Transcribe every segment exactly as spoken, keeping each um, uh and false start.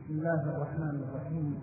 بسم الله الرحمن الرحيم.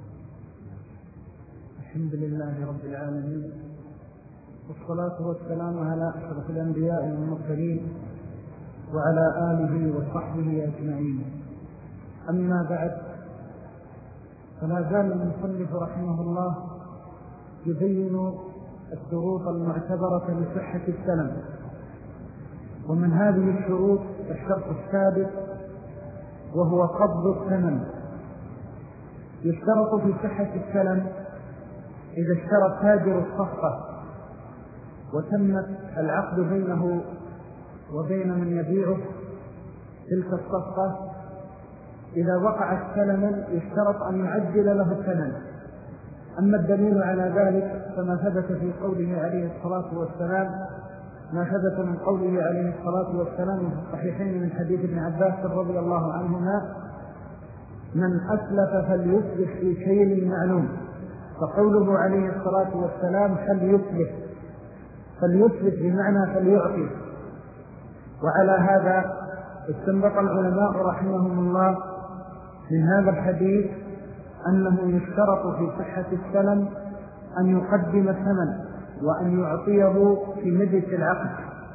الحمد لله رب العالمين، والصلاة والسلام على أشرف الأنبياء والمرسلين وعلى آله وصحبه أجمعين. أما بعد، فلا زال المصنف رحمه الله يبين الشروط المعتبرة لصحة السلم، ومن هذه الشروط الشرط السادس وهو قبض الثمن. يشترط في صحة السلم إذا اشترى تاجر الصفقة وتمت العقد بينه وبين من يبيعه تلك الصفقة، إذا وقع السلم يشترط أن يعجل له الثمن. أما الدليل على ذلك فما ثبت في قوله عليه الصلاة والسلام ما ثبت من قوله عليه الصلاة والسلام في الصحيحين من حديث ابن عباس رضي الله عنهما: من أسلف فليسلف في كيل معلوم. فقوله عليه الصلاة والسلام فليسلف، فليسلف بمعنى فليعطي. وعلى هذا استنبط العلماء رحمهم الله من هذا الحديث أنه يشترط في صحة السلم أن يقدم الثمن وأن يعطيه في مجلس العقد.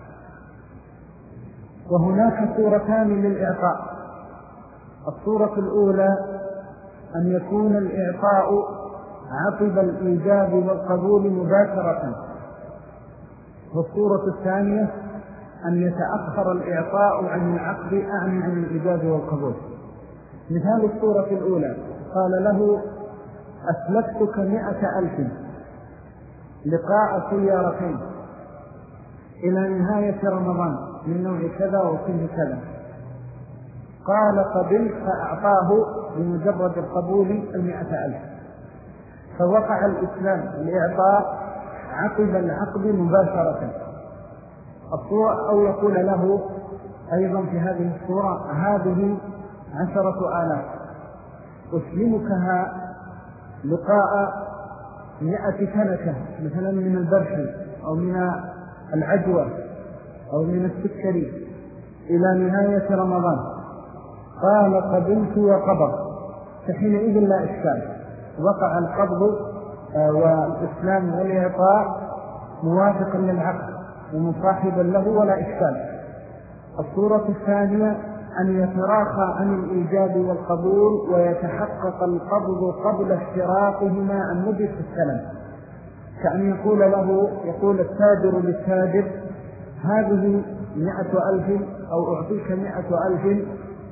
وهناك صورتان للإعطاء. الصورة الأولى أن يكون الإعطاء عقب الإيجاب والقبول مباشرة، والصورة الثانية أن يتأخر الإعطاء عن العقد أعني عن الإيجاب والقبول. مثال الصورة الأولى: قال له أسلفتك مئة ألف لقاء سيارتين إلى نهاية رمضان من نوع كذا وفيه كذا. قال قبلت، فأعطاه بمجرد القبول المئة ألف، فوقع الإسلام الإعطاء عقب العقد مباشرة. الصورة أو يقول له أيضا في هذه الصورة: هذه عشرة آلاف أسلمكها لقاء مئة سنة مثلا من البرح أو من العجوة أو من السكري إلى نهاية رمضان. قال قبلت وقبض، فحينئذ لا إشكال، وقع القبض والإسلام والإعطاء موافقا للعقد ومصاحبا له ولا إشكال. الصورة الثانية أن يتراخى عن الإيجاب والقبول ويتحقق القبض قبل اشتراطهما عن مجلس السلم، كأن يقول له يقول التاجر للتاجر: هذه مئة ألف أو أعطيك مئة ألف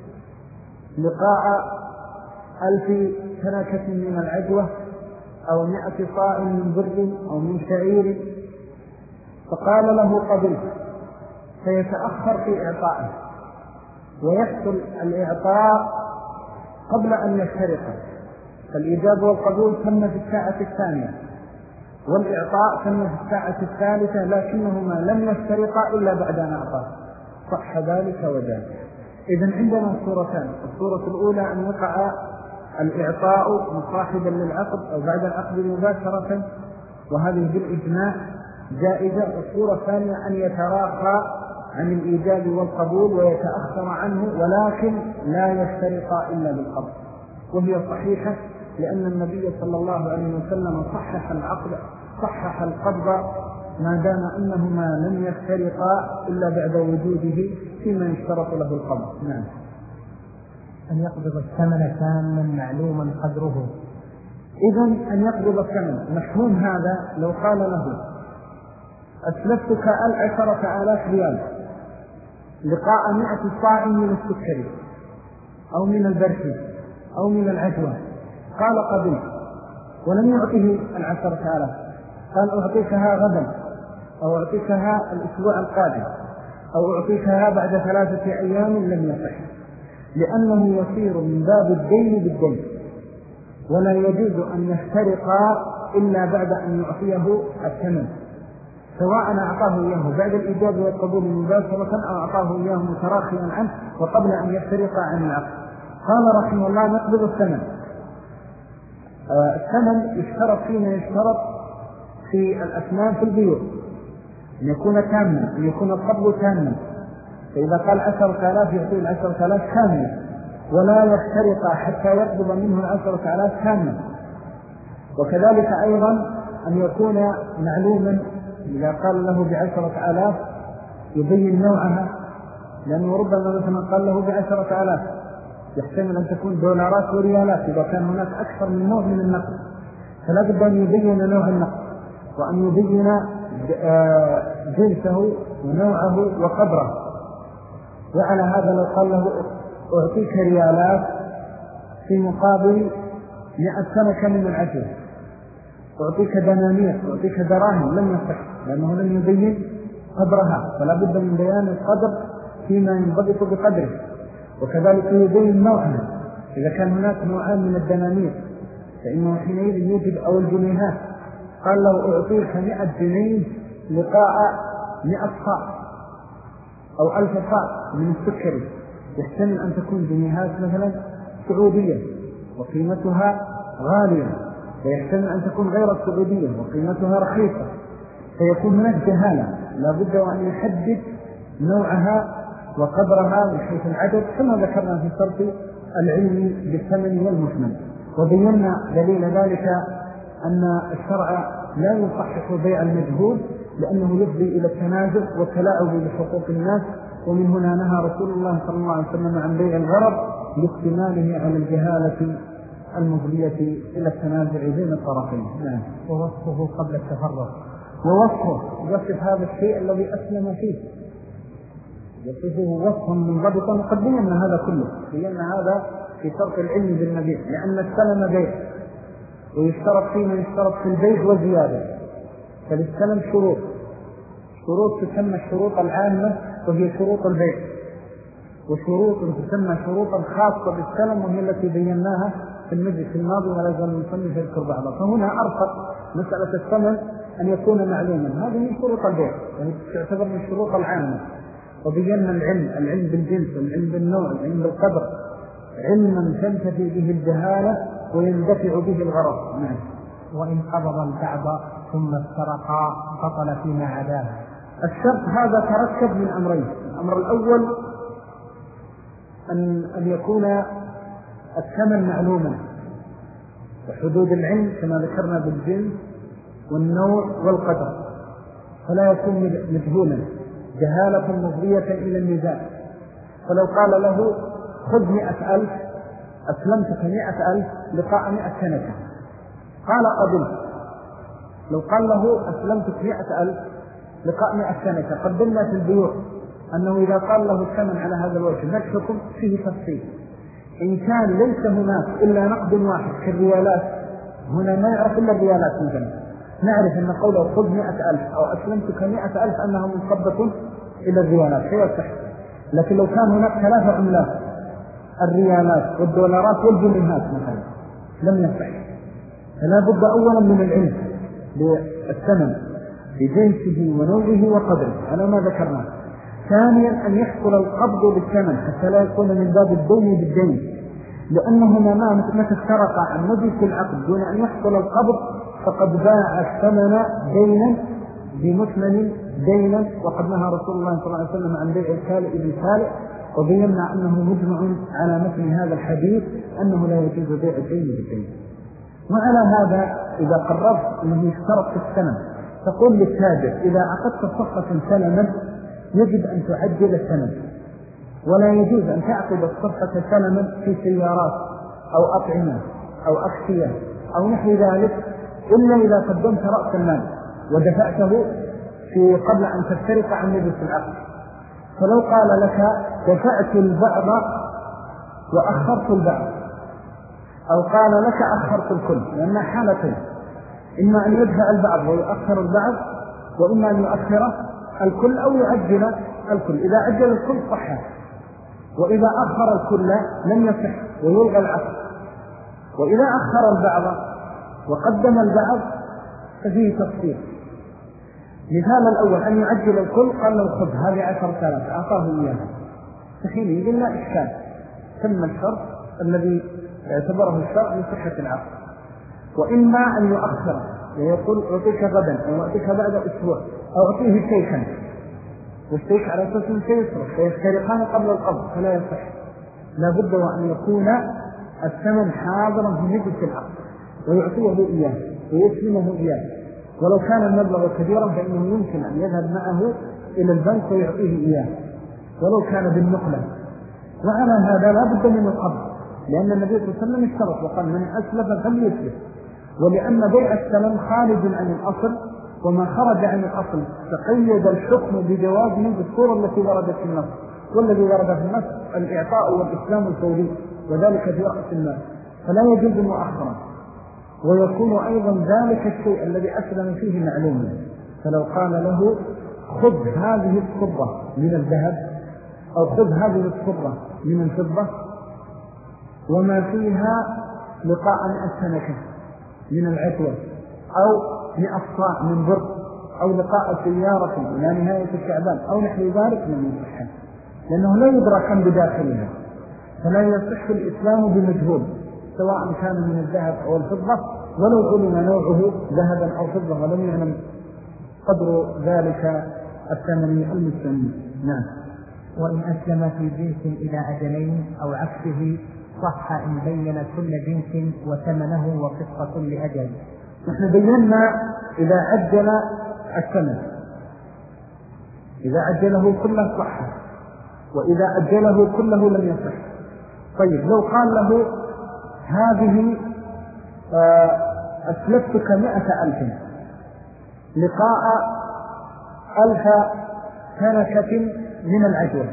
لقاء ألف تنكة من العجوة أو مئة صاع من بر أو من شعير. فقال له قبلت، فيتأخر في إعطائه ويحصل الإعطاء قبل أن يفترق. فالإيجاب والقبول تم في الساعة الثانية والإعطاء تم في الساعة الثالثة، لكنهما لم يفترقا إلا بعد أن أعطاه. صح ذلك وذلك. إذن عندنا صورتان: الصورة الأولى أن يقع الإعطاء مصاحبا للعقد أو بعد العقد مباشرة، وهذه بالإجماع جائزة. والصورة الثانية أن يتراخى عن الإيجاب والقبول ويتأخر عنه ولكن لا يفترق إلا بالقبض، وهي صحيحة لأن النبي صلى الله عليه وسلم صحح العقد صحح القبض ما دام أنهما لم يفترقا إلا بعد وجوده فيما يشترط له القبض. نعم. أن يقبض الثمن تاما معلوما قدره. إذن أن يقبض الثمن مفهوم هذا لو قال له أسلفتك العشرة آلاف ريال لقاء مئة صاع من السكري أو من البرح أو من العجوة، قال قبل ولم يعطيه العشرة آلاف، قال أعطيكها غدا أو أعطيكها الأسبوع القادم أو أعطيكها بعد ثلاثة أيام، لم يصح، لأنه يصير من باب الدين بالدين، ولا يجوز أن يفترقا إلا بعد أن يعطيه الثمن، سواء أعطاه إياه بعد الإيجاب والقبول مباشرة أو أعطاه إياه متراخيا عنه وقبل أن يفترق عن العقد. قال رحمه الله: نقبض الثمن. آه الثمن يشترط فيما يشترط في الأثمان في البيوع أن يكون تاما، أن يكون القبض تاما. فإذا قال عشرة آلاف يعطيه العشرة آلاف كاملة، ولا يفترق حتى يقبض منه العشرة آلاف كاملا. وكذلك أيضا أن يكون معلوما إذا قال له بعشرة آلاف يبين نوعها، لأنه ربما مثلا قال له بعشرة آلاف يحتمل أن تكون دولارات وريالات إذا كان هناك أكثر من نوع من النقد، فلا بد أن يبين نوع النقد وأن يبين جنسه ونوعه وقدره. وعلى هذا لو قال له أعطيك ريالات في مقابل مئة سنة من العجل، أعطيك دنانير، أعطيك دراهم، لم يصح لأنه لم يبين قدرها، فلا بد من بيان القدر فيما ينضبط بقدره. وكذلك يبين نوعها، إذا كان هناك نوعان من الدنانير فإنه حينئذ يوجد أو الجنيهات، قال له أعطيك مئة جنيه لقاء مئة صاع أو ألف صاع من السكري، يحتمل أن تكون جنيهات مثلا سعودية وقيمتها غالية، ويحتمل أن تكون غير السعودية وقيمتها رخيصة، فيكون هناك جهالة. لا بد أن يحدد نوعها وقدرها من حيث العدد كما ذكرنا في الصرف العلمي بالثمن والمثمن. وبينا دليل ذلك أن الشرع لا يصحح بيع المجهول لأنه يفضي إلى التنازع والتلاعب بحقوق الناس، ومن هنا نهى رسول الله صلى الله عليه وسلم عن بيع الغرض لاحتماله على الجهالة المفضية إلى التنازع بين الطرفين. نعم. ووصفه قبل التفرق، ووصفه يصف هذا الشيء الذي أسلم فيه، يصفه وصفا منضبطا. وقدمنا هذا كله، بينا هذا في شرط العلم بالمبيع، لأن السلم بيع ويشترط فيما يشترط في البيع وزيادة. فللسلم شروط، شروط تسمى الشروط العامة وهي شروط البيع، وشروط تسمى شروطا خاصة بالسلم وهي التي بيناها في المجلس الماضي ولا زال المصنف يذكر بعضها. فهنا أرفق مسألة الثمن أن يكون معلوما، هذه من شروط البيع يعني تعتبر من الشروط العامة. وبينا العلم، العلم بالجنس، العلم بالنوع، العلم بالقدر، علما تنتفي به الجهالة ويندفع به الغرض. نعم. وإن قبض البعض ثم افترقا بطل فيما عداه. الشرط هذا تركب من أمرين. الأمر الأول أن, أن يكون الثمن معلوما، وحدود العلم كما ذكرنا بالجنس والنوع والقدر، فلا يكون مجهولا جهالة مضية إلى النزاع. فلو قال له خذ مئة ألف أسلمتك مئة ألف لقاء مئة سنة، قال قبلت. لو قال له أسلمتك مئة ألف لقاء مئة سنة، قدمنا في البيوع أنه إذا قال له الثمن على هذا الوجه نكشكم فيه تفصيل. إن كان ليس هناك إلا نقد واحد كالريالات، هنا ما يعرف إلا الريالات مثلا، نعرف أن قوله خذ مئة ألف أو أسلمتك مئة ألف أنها منصبة إلى الريالات فيصح. لكن لو كان هناك ثلاثة عملات، الريالات والدولارات والجنيهات مثلا، لم يصح. فلا بد أولا من العلم بالثمن بجنسه ونوعه وقدره على ما ذكرنا. ثانيا أن يحصل القبض بالثمن حتى لا يكون من باب الدين بالدين، لأنهما ما متى افترقا عن مجلس العقد دون أن يحصل القبض فقد باع الثمن دينا بمثمن دينا. وقد نهى رسول الله صلى الله عليه وسلم عن بيع الكالئ بالكالئ، وبينا أنه مجمع على مثل هذا الحديث أنه لا يجوز بيع الدين بالدين. وعلى هذا إذا قررت أنه يشترط في الثمن تقول للتاجر إذا عقدت صفقة سلما يجب أن تعجل الثمن، ولا يجوز أن تعقد الصفقة سلما في سيارات أو أطعمة أو أكسية أو نحو ذلك إلا إذا قدمت رأس المال ودفعته في قبل أن تفترق عن مجلس العقد. فلو قال لك دفعت البعض وأخرت البعض، أو قال لك أخرت الكل، لأنها حالتين، إما أن يدفع البعض ويؤخر البعض، وإما أن يؤخر الكل أو يعجل الكل. إذا عجل الكل صح، وإذا أخر الكل لم يصح ويلغى العقد. وإذا أخر البعض وقدم البعض ففيه تفصيل. مثال الأول أن يعجل الكل، قال له خذ هذه عشر ثلاث أعطاه إياها، فحين يقول لا إشكال، تم الشرط الذي اعتبره الشرع لصحة العقد. وإما أن يؤخر ويقول أعطيك غدا أو أعطيك بعد أسبوع أو أعطيه شيئا، والشيك على أساس شيء يصرف فيفترقان قبل القبض فلا يصح. لا بد وأن يكون الثمن حاضرا في مجلس العقد ويعطيه إياه ويسلمه إياه، ولو كان المبلغ كبيرا فإنه يمكن أن يذهب معه إلى البنك ويعطيه إياه ولو كان بالنقلة. وعلى هذا لا بد من القبض، لأن النبي صلى الله عليه وسلم اشترط وقال من أسلف فليسلف، ولأن بيع السلم خارج عن الأصل، وما خرج عن الأصل تقيد الحكم بجوازه بالصورة التي وردت في النص، والذي ورد في النص الإعطاء والإسلام الفوري، وذلك في رأس المال، فلا يجوز مؤخرا. ويكون أيضا ذلك الشيء الذي أسلم فيه معلوما، فلو قال له خذ هذه الصبة من الذهب أو خذ هذه الصبة من الفضة وما فيها لقاء مئة سنة من العتوة أو مئة صاع من بر أو لقاء سيارة إلى نهاية الشعبان أو نحو ذلك من يصحها، لأنه لا يدرى كم بداخلها، فلا يصح الإسلام بمجهول سواء كان من الذهب أو الفضة، ولو علم نوعه ذهبا أو فضة ولم يعلم قدر ذلك الثمن المسلم. نعم. وإن أسلم في جنس إلى أجلين أو عكسه صح إن بين كل جنس وثمنه وقسط كل أجل. نحن بينا إذا عجل الثمن، إذا عجله كله صح، وإذا أجله كله لم يصح. طيب لو قال له هذه أسلفتك مئة ألف لقاء ألف تنكة من العجوة،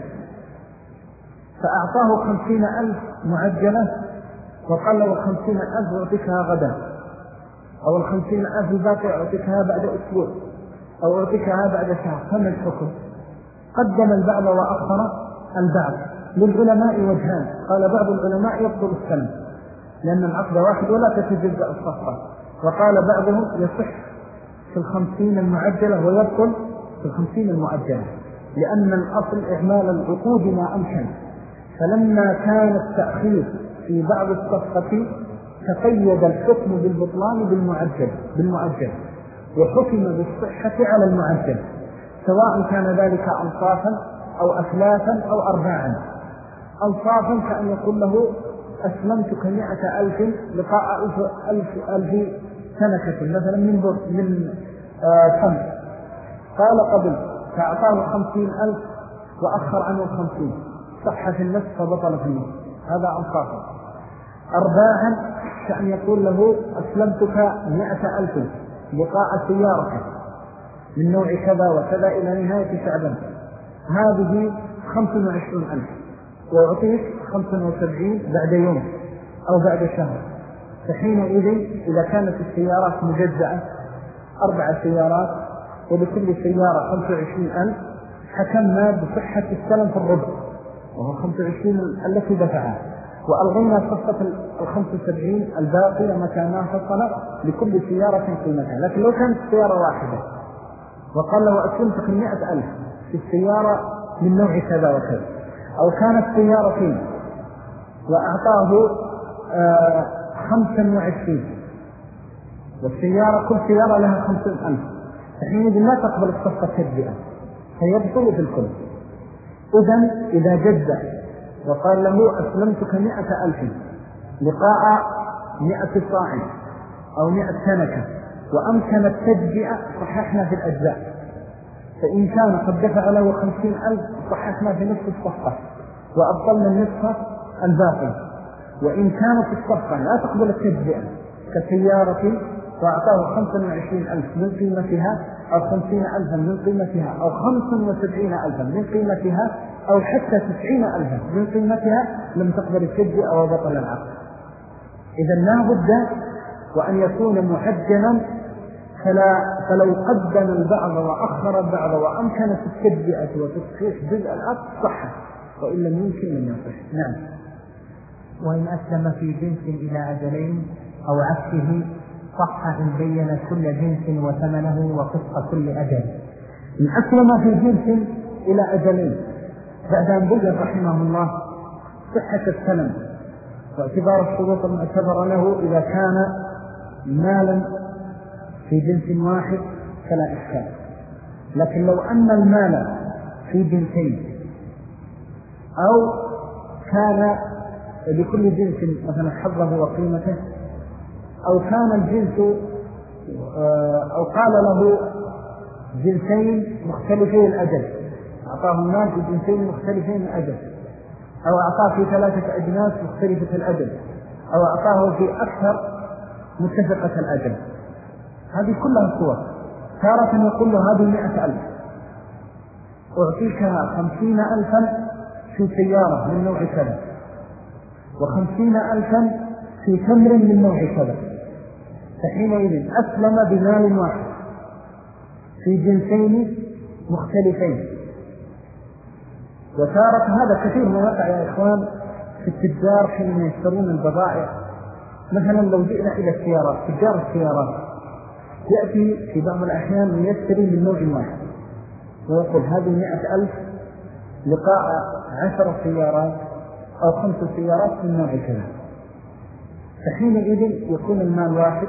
فأعطاه خمسين ألف معجلة وقال له خمسين ألف أعطيكها غدا، أو الخمسين ألف الباقي أعطيكها بعد أسبوع، أو أعطيكها بعد شهر، فما الحكم؟ قدم البعض وأخر البعض. للعلماء وجهان، قال بعض العلماء يبطل السلم لأن العقد واحد ولا تتجزأ الصفقة، وقال بعضهم يصح في الخمسين المعجلة ويبطل في الخمسين المؤجلة، لأن الأصل إعمال العقود ما أمكن. فلما كان التأخير في بعض الصفقة تقيد الحكم بالبطلان بالمعجل بالمؤجل وحكم بالصحة على المعجل، سواء كان ذلك أنصافا أو أثلاثا أو أرباعا. أنصافا كأن يقول له أسلمتك مئة ألف لقاء ألف, ألف, ألف سنكة مثلا من بر من تمر، آه قال قبل فأعطاه خمسين ألف وأخر عنه الخمسين، صح في النصف فبطل في النصف، هذا أنصافا. أرباعا كأن يقول له أسلمتك مئة ألف لقاء سيارة من نوع كذا وكذا إلى نهاية شعبان، هذه خمسة وعشرين ألف وأعطيك خمسة وسبعين بعد يوم أو بعد شهر. فحينئذ إذا كانت السيارات مجزأة أربع سيارات ولكل سيارة خمسة وعشرين ألف حكمنا بصحة السلم في الربع وهو خمسة وعشرين التي دفعها، وألغينا صفة الخمسة وسبعين الباقية مكانها فصلة لكل سيارة قيمتها. لكن لو كانت السيارة واحدة وقال له أسلمتك مئة ألف في السيارة من نوع كذا وكذا، أو كانت سيارتين وأعطاه آه خمسة وعشرين والسيارة كل سيارة لها خمسين ألف، فحينئذ لا تقبل الصفقة تجزئة فيبطل في الكل. إذن إذا جد وقال له أسلمتك مئة ألف لقاء مئة صاع أو مئة سنكة وأمكن التجزئة صححنا في الأجزاء، فإن كان قد دفع له خمسين ألف صححنا في نصف الصفقة وأبطلنا النصف الباقي. وإن كانت الصفقة لا تقبل التجزئة كسيارة وأعطاه خمسة وعشرين ألف من قيمتها أو خمسين ألفا من قيمتها أو خمسة وسبعين ألفا من قيمتها أو حتى تسعين ألفا من قيمتها، لم تقبل التجزئة وبطل العقد. إذن لا بد وأن يكون معجلا، فلا فلو قدم البعض وأخر البعض وأمكنت التجزئة وتصحيح جزء العقد صح، وإن لم يمكن لم يصح. نعم. وإن أسلم في جنس إلى أجلين أو عكسه صح إن بين كل جنس وثمنه وقسط كل أجل. إن أسلم في جنس إلى أجلين بعد أن بين رحمه الله صحة السلم واعتبار الشروط المعتبرة له إذا كان مالا في جنس واحد فلا إشكال، لكن لو أن المال في جنسين أو كان لكل جنس مثلا حظه وقيمته، أو كان الجنس أو قال له جنسين مختلفين الأجل، أعطاه الناس جنسين مختلفين الأجل، أو أعطاه في ثلاثة أجناس مختلفة الأجل، أو أعطاه في أكثر متفقة الأجل. هذه كلها صور. تارة يقول له هذه مئة ألف أعطيكها خمسين ألفا في سيارة من نوع كذا، وخمسين ألفا في تمر من نوع كذا، فحينئذ أسلم بمال واحد في جنسين مختلفين. وتارة هذا كثير ما يقع يا إخوان في التجار حين يشترون البضائع. مثلا لو جئنا إلى السيارات، تجار السيارات يأتي في بعض الأحيان ويشتري من نوع واحد ويقول هذه مئة ألف لقاء عشر سيارات أو خمس سيارات من نوع كذا، فحينئذ يكون المال واحد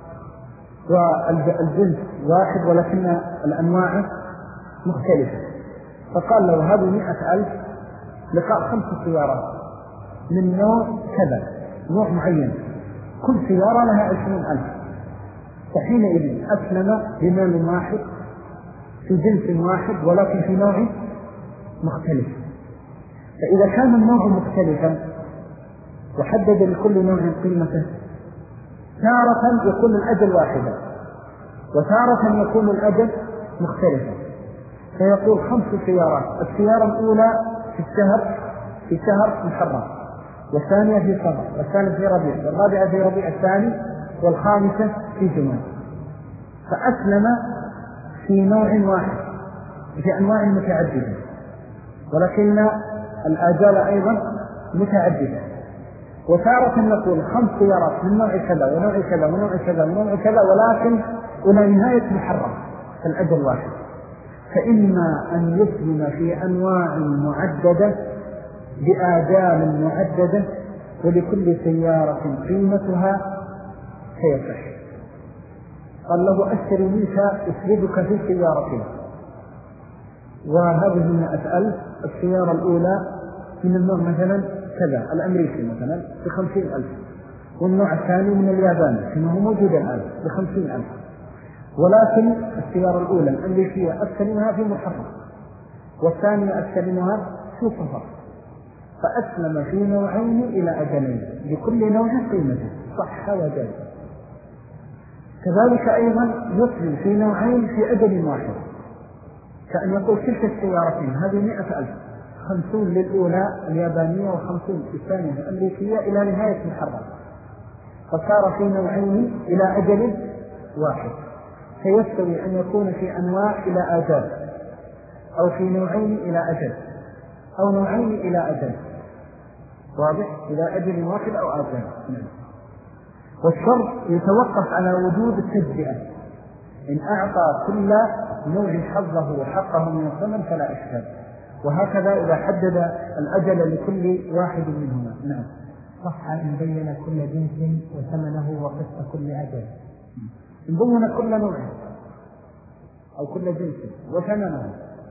والجنس واحد ولكن الأنواع مختلفة. فقال له هذه مئة ألف لقاء خمس سيارات من نوع كذا، نوع معين، كل سيارة لها عشرين ألف، فحينئذ أسلم بمال واحد في جنس واحد ولكن في نوع مختلف. فإذا كان النوع مختلفا وحدد لكل نوع قيمته، تارة يكون الأجل واحدا وتارة يكون الأجل مختلفا. فيقول خمس سيارات، السيارة الأولى في الشهر في شهر محرم، والثانية في صفر، والثالثة في ربيع، والرابعة في ربيع الثاني، والخامسة في جماد. فأسلم في نوع واحد في أنواع متعددة، ولكن الآجال أيضا متعددة. وتارة نقول خمس سيارات من نوع كذا ونوع كذا ونوع كذا ونوع كذا، ولكن إلى نهاية محرم فالأجل واحد. فإما أن يسلم في أنواع معددة بآجال معددة ولكل سيارة قيمتها فيصح. قال له أشتري منك أسردك في سيارتين، وهذه مئة ألف، السيارة الأولى من النوع مثلا كذا الأمريكي مثلا بخمسين ألف، والنوع الثاني من اليابان كما هو موجود الآن بخمسين ألف، ولكن السيارة الأولى الأمريكية أسلمها في محرم والثانية أسلمها في صفر، فأسلم في نوعين إلى أجلين لكل نوع قيمته صح وجاز. كذلك أيضا يسلم في نوعين في أجل واحد، كأن يقول تلك السيارتين هذه مئة ألف، خمسون للأولى اليابانية وخمسون الثانية الأمريكية إلى نهاية محرم، فصار في نوعين إلى أجل واحد. فيستوي أن يكون في أنواع إلى آجال، أو في نوعين إلى أجل، أو نوعين إلى أجل، واضح؟ إلى أجل واحد أو آجال. والشرط يتوقف على وجود التجزئة، إن أعطى كل نوع حظه وحقه من الثمن فلا إشكال، وهكذا إذا حدد الأجل لكل واحد منهما. نعم. صح إن بين كل جنس وثمنه وقسط كل أجل. إن بين كل نوع أو كل جنس وثمنه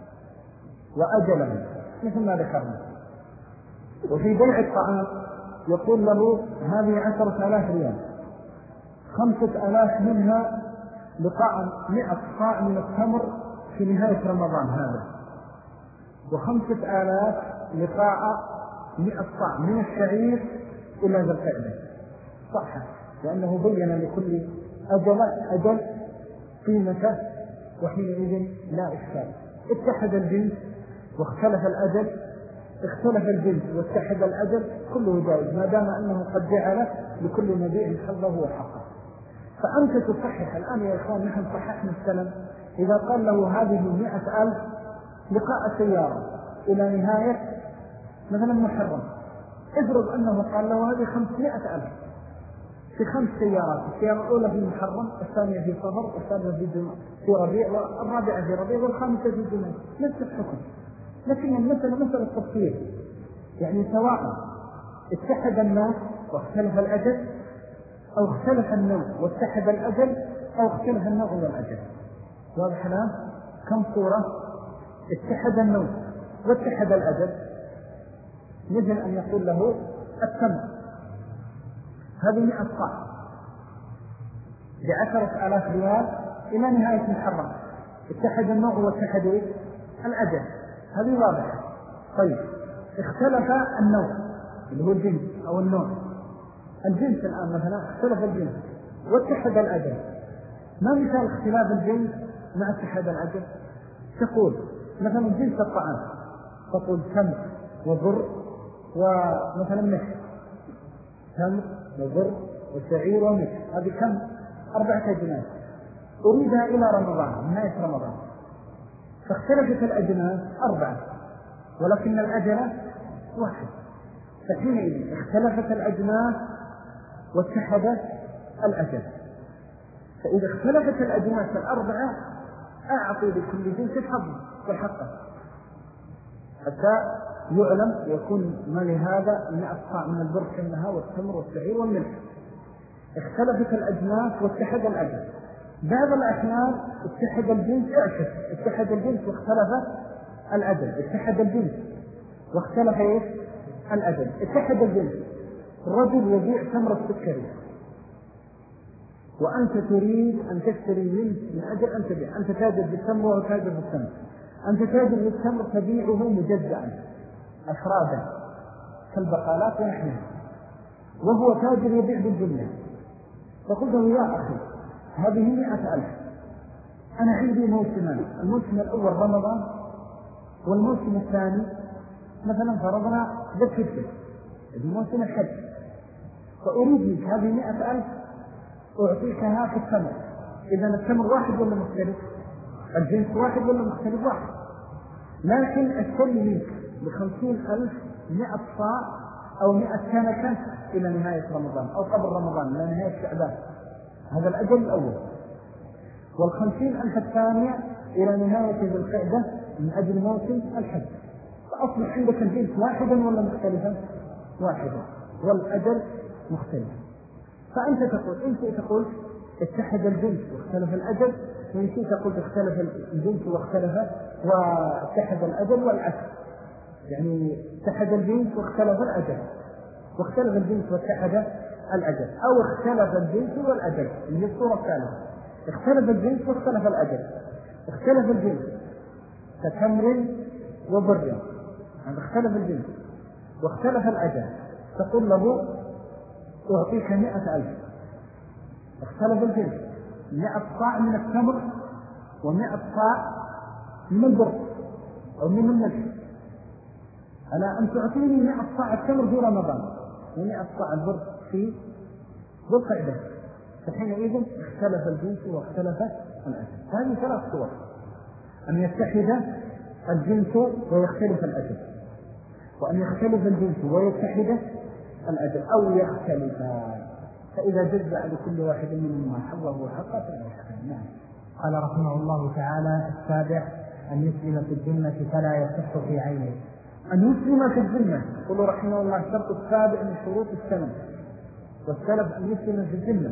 وأجله مثل ما ذكرنا. وفي بيع الطعام يقول له هذه عشرة آلاف ريال، خمسة آلاف منها لقاء مئة صاع من التمر في نهاية رمضان هذا، وخمسة آلاف لقاء مئة صاع من الشعير إلى ذا القعدة. صح، لأنه بين لكل أجل أجل قيمته، وحينئذ لا إشكال. اتحد الجنس واختلف الأجل، اختلف الجنس واتحد الأجل، كله جائز ما دام أنه قد جعل لكل مبيع حظه وحقه. فأنت تصحح الآن يا إخوان، نحن صححنا السلم. إذا قال له هذه مئة ألف لقاء سيارة إلى نهاية مثلا محرم، افرض أنه قال له هذه خمسمائة ألف في خمس سيارات، السيارة الأولى في محرم، الثانية في صفر، والثالثة في جمع في ربيع، والرابعة في ربيع، والخامسة في جمع، نفس الحكم. لكن المسألة مسألة تفصيل، يعني سواء اتحد الناس واختلف الأجل، أو اختلف النوع واتحد الأجل، أو اختلف النوع والأجل. واضح الآن؟ كم صورة؟ اتحد النوع واتحد الأجل، مثل أن يقول له التمر هذه مئة صاع بعشرة آلاف ريال إلى نهاية محرم، اتحد النوع واتحد الأجل، هذه واضحة. طيب اختلف النوع اللي هو الجنس أو النوع، الجنس الآن مثلا اختلف الجنس واتحد الأجل. ما مثال اختلاف الجنس مع اتحاد الأجل؟ تقول مثلا جنس الطعام، تقول تمر وبر ومثلا مكس، تمر وبر وشعير ومكس، هذه كم؟ أربعة أجناس، أريدها إلى رمضان، نهاية رمضان، فاختلفت الأجناس أربعة ولكن الأجل واحد، فحينئذ اختلفت الأجناس واتحدت الأجل. فإذا اختلفت الأجناس الأربعة أعطي لكل جنس حظ وحقه حتى يعلم يكون ما لهذا مئة صاع من البر كلها والتمر والشعير والملح. اختلفت الأجناس واتحد الأجل. بعض الأحيان اتحد الجنس اعكس، اتحد الجنس واختلف الأجل، اتحد الجنس واختلف ايش؟ الأجل. اتحد الجنس، الرجل يبيع تمر السكري وأنت تريد أن تشتري منه من أجل أن تبيع، أنت تاجر بالتمر وهو تاجر بالتمر، أنت تاجر بالتمر تبيعه مجزأا أفرادا كالبقالات ونحنها، وهو تاجر يبيع بالجملة. فقلت له يا أخي هذه مئة ألف، أنا عندي موسمان، الموسم الأول رمضان والموسم الثاني مثلا فرضنا ذات الفجر الموسم الحج، فأريد لك هذه مئة ألف أعطيكها في التمر. إذا التمر واحد ولا مختلف؟ الجنس واحد ولا مختلف؟ واحد، لكن أشتري منك بخمسين ألف مئة صاع أو مئة كنكة إلى نهاية رمضان أو قبل رمضان إلى نهاية شعبان، هذا الأجل الأول، والخمسين ألف الثانية إلى نهاية ذي القعدة من أجل موسم الحج. فأصبح عندك الجنس واحدا ولا مختلفا؟ واحدا، والأجل مختلف. فأنت تقول إن شئت تقول اتحد الجنس واختلف الأجل، وإن شئت تقول اختلف الجنس واختلف واتحد الأجل والعكس، يعني اتحد الجنس واختلف الأجل واختلف الجنس واتحد الأجل، أو اختلف الجنس والأجل اللي هي الصورة الثالثة. اختلف الجنس واختلف الأجل، اختلف الجنس كتمر وبر، يعني اختلف الجنس واختلف الأجل، تقول له أعطيك مئة ألف. اختلف الجنس، مئة صاع من التمر ومئة صاع من البر أو من الملح، ألا أن تعطيني مئة صاع التمر في رمضان ومئة صاع البر في ذو القعدة. فحينئذ اختلف الجنس واختلف الأجل. هذه ثلاث صور: أن يتحد الجنس ويختلف الأجل، وأن يختلف الجنس ويتحد الأجل، أو يختلفا، فإذا جزأ لكل واحد منهما حظه وحقه فلا يحكم. نعم. قال رحمه الله تعالى: السابع أن يسلم في الذمة فلا يصح في عينه. أن يسلم في الذمة، يقول رحمه الله الشرط السابع من شروط السلم، والسلف أن يسلم في الذمة،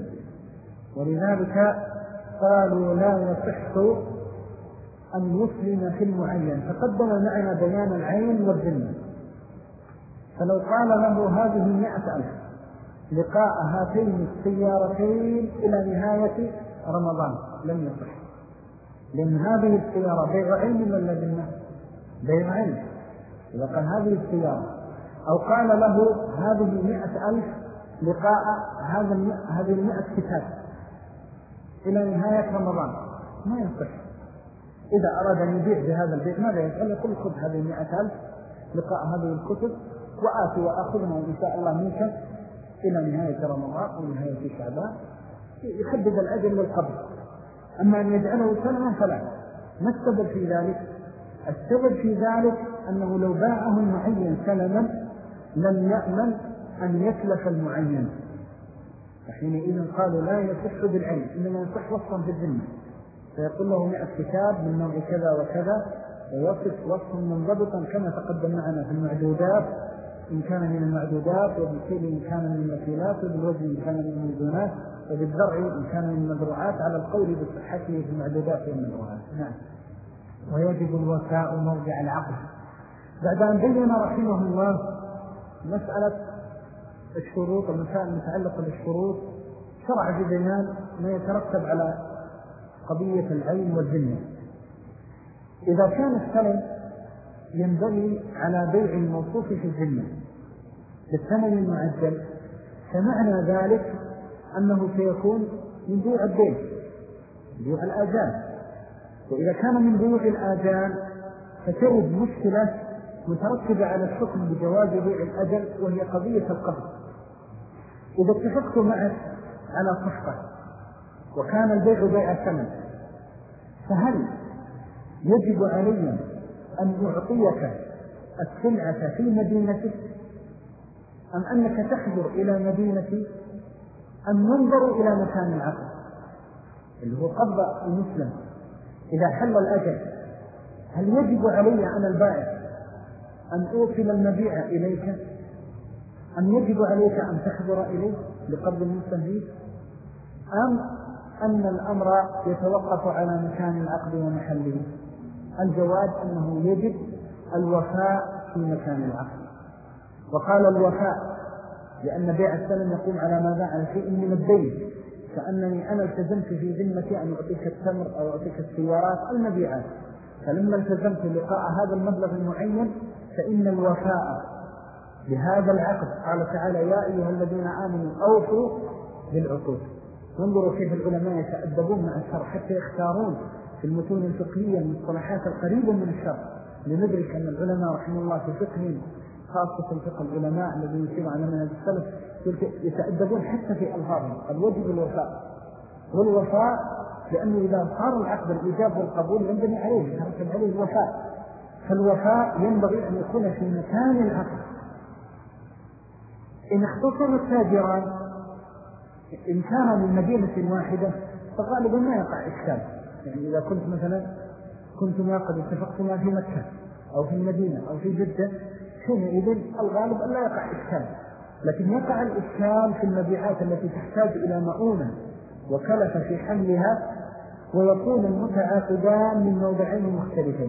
ولذلك قالوا لا يصح أن يسلم في المعين، فقدم معنا بيان العين والذمة. فلو قال له هذه مئة ألف لقاء هاتين السيارتين إلى نهاية رمضان لم يصح، لأن هذه السيارة بيع عين ولا ذمة؟ بيع عين. إذا قال هذه السيارة، أو قال له هذه مئة ألف لقاء هذه المئة كتاب إلى نهاية رمضان، ما يصح. إذا أراد أن يبيع بهذا البيع ماذا يفعل؟ يقول خذ هذه مئة ألف لقاء هذه الكتب وآتي وأخذنا إن شاء الله منك إلى نهاية رمضان أو نهاية شعبان، يحدد الأجل للقبض. أما أن يجعله سلما فلا. ما السبب في ذلك؟ السبب في ذلك أنه لو باعه المعين سلما لم يأمن أن يتلف المعين، فحينئذ قالوا لا يصح بالعين، إنما يصح وصفا في الذمة، فيقول له مئة كتاب من نوع كذا وكذا، ويصف وصفا منضبطا كما تقدم معنا في المعدودات إن كان من المعدودات، وبالكيل إن كان من المكيلات، وبالوزن إن كان من الميزانات، وبالذرع إن كان من المزروعات، على القول بصحته في المعدودات والمزروعات. نعم. ويجب الوفاء موضع العقد. بعد أن بين رحمه الله مسألة الشروط والمسائل المتعلقة بالشروط شرع في بيان ما يترتب على قضية العين والذمة. إذا كان السلم ينبغي على بيع الموصوف في الذمة بالثمن المعجل، فمعنى ذلك أنه سيكون من بيع الدين، بيع الآجال. وإذا كان من بيع الآجال فترد مشكلة مترتبة على الحكم بجواز بيع الأجل، وهي قضية القبض. إذا اتفقت معك على صفقة وكان البيع بيع الثمن، فهل يجب علي أن أعطيك السلعة في مدينتك، أم أنك تحضر إلى مدينتي، أم ننظر إلى مكان العقد اللي هو قبض المسلم إذا حل الأجل؟ هل يجب علي أنا البائع أن أوصل المبيع إليك، أم يجب عليك أن تحضر إليه لقبض المسلم فيه، أم أن الأمر يتوقف على مكان العقد ومحله؟ الجواب أنه يجب الوفاء في مكان العقد. وقال الوفاء لأن بيع السلم يقوم على ماذا؟ على شيء من الدين، كأنني أنا التزمت في ذمتي أن أعطيك التمر أو أعطيك السيارات المبيعات، فلما التزمت لقاء هذا المبلغ المعين فإن الوفاء بهذا العقد، قال تعالى يا أيها الذين آمنوا أوفوا بالعقود. وانظروا كيف العلماء يتأدبون مع الشرع حتى يختارون في المتون الفقهية المصطلحات القريبة من الشرع، لندرك أن العلماء رحمه الله في فقههم، خاصة فقه العلماء الذين يسيروا على منهج السلف، يتأدبون حتى في ألفاظهم. قد يجب الوفاء، والوفاء لأنه إذا صار العقد الإيجاب والقبول ينبني عليه يترتب عليه الوفاء، فالوفاء ينبغي أن يكون في مكان العقد. إن اختصر التاجران إن كان من مدينة واحدة فغالبا ما يقع إشكال. يعني إذا كنت مثلا كنتما قد اتفقتما في مكة أو في المدينة أو في جدة، حينئذ الغالب أن لا يقع إشكال. لكن يقع الإشكال في المبيعات التي تحتاج إلى مؤونة وكلف في حملها، ويكون المتعاقدان من موضعين مختلفين.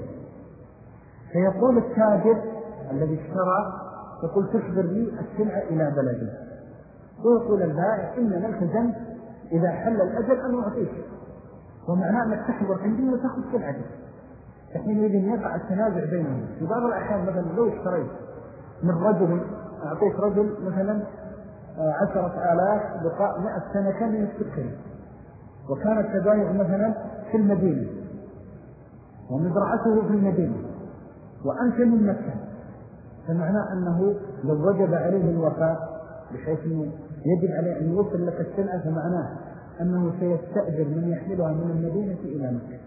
فيقول التاجر الذي اشترى يقول تحضر لي السلعة إلى بلدي، ويقول البائع إننا التزمت إذا حل الأجل أن أعطيك، ومعناه أنك تحضر عندي وتأخذ سلعتك. فحينئذ يقع التنازع بينهم. في بعض الأحيان مثلا لو اشتريت من رجل، أعطيت رجل مثلا عشرة آلاف بقاء مئة سنة كان من السكري، وكان التبايع مثلا في المدينة ومزرعته في المدينة وأنت من مكة، فمعناه أنه لو وجب عليه الوفاء بحيث أنه يجب عليه أن يوصل لك السلعة، فمعناه أنه سيستأجر من يحملها من المدينة إلى مكة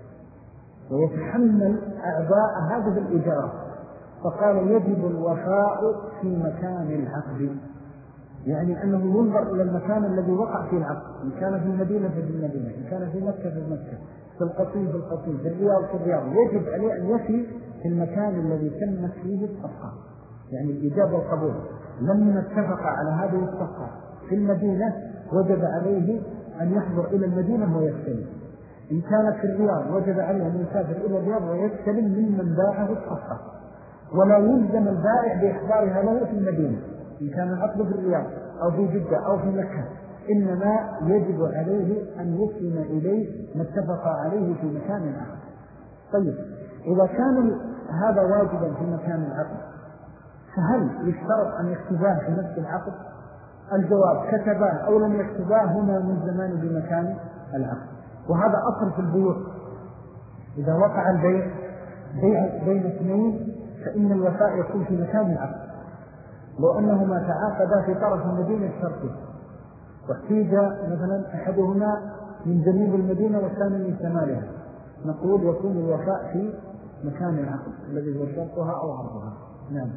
ويتحمل أعباء هذه الإجارة. فقال يجب الوفاء في مكان العقد، يعني أنه ينظر إلى المكان الذي وقع فيه العقد، إن كان في المدينة في المدينة، إن كان في مكة في مكة، في القصيم في القصيم، في الرياض في الرياض، يجب عليه أن يفي في المكان الذي تمت فيه الصفقة، يعني الإجابة والقبول. لما اتفق على هذه الصفقة في المدينة وجب عليه أن يحضر إلى المدينة ويستلم. إن كانت في الرياض وجب عليه أن يسافر إلى الرياض ويستلم ممن باعه الصفقة، ولا يلزم البائع بإحضارها له في المدينة إن كان العقد في الرياض أو في جدة أو في مكة، إنما يجب عليه أن يسلم إليه ما اتفق عليه في مكان العقد. طيب إذا كان هذا واجبا في مكان العقد، فهل يشترط أن يكتباه في نفس العقد؟ الجواب كتباه أو لم يكتباه هنا من زمان بمكان العقد. وهذا أصل في البيوع، إذا وقع البيع بيع بين اثنين فإن الوفاء يكون في مكان العقد. لو أنهما تعاقدا في طرف المدينة الشرقي واحتيج مثلا أحدهما من جنوب المدينة والثاني من شمالها، نقول يكون الوفاء في مكان العقد الذي هو شرطها أو عرضها. نعم.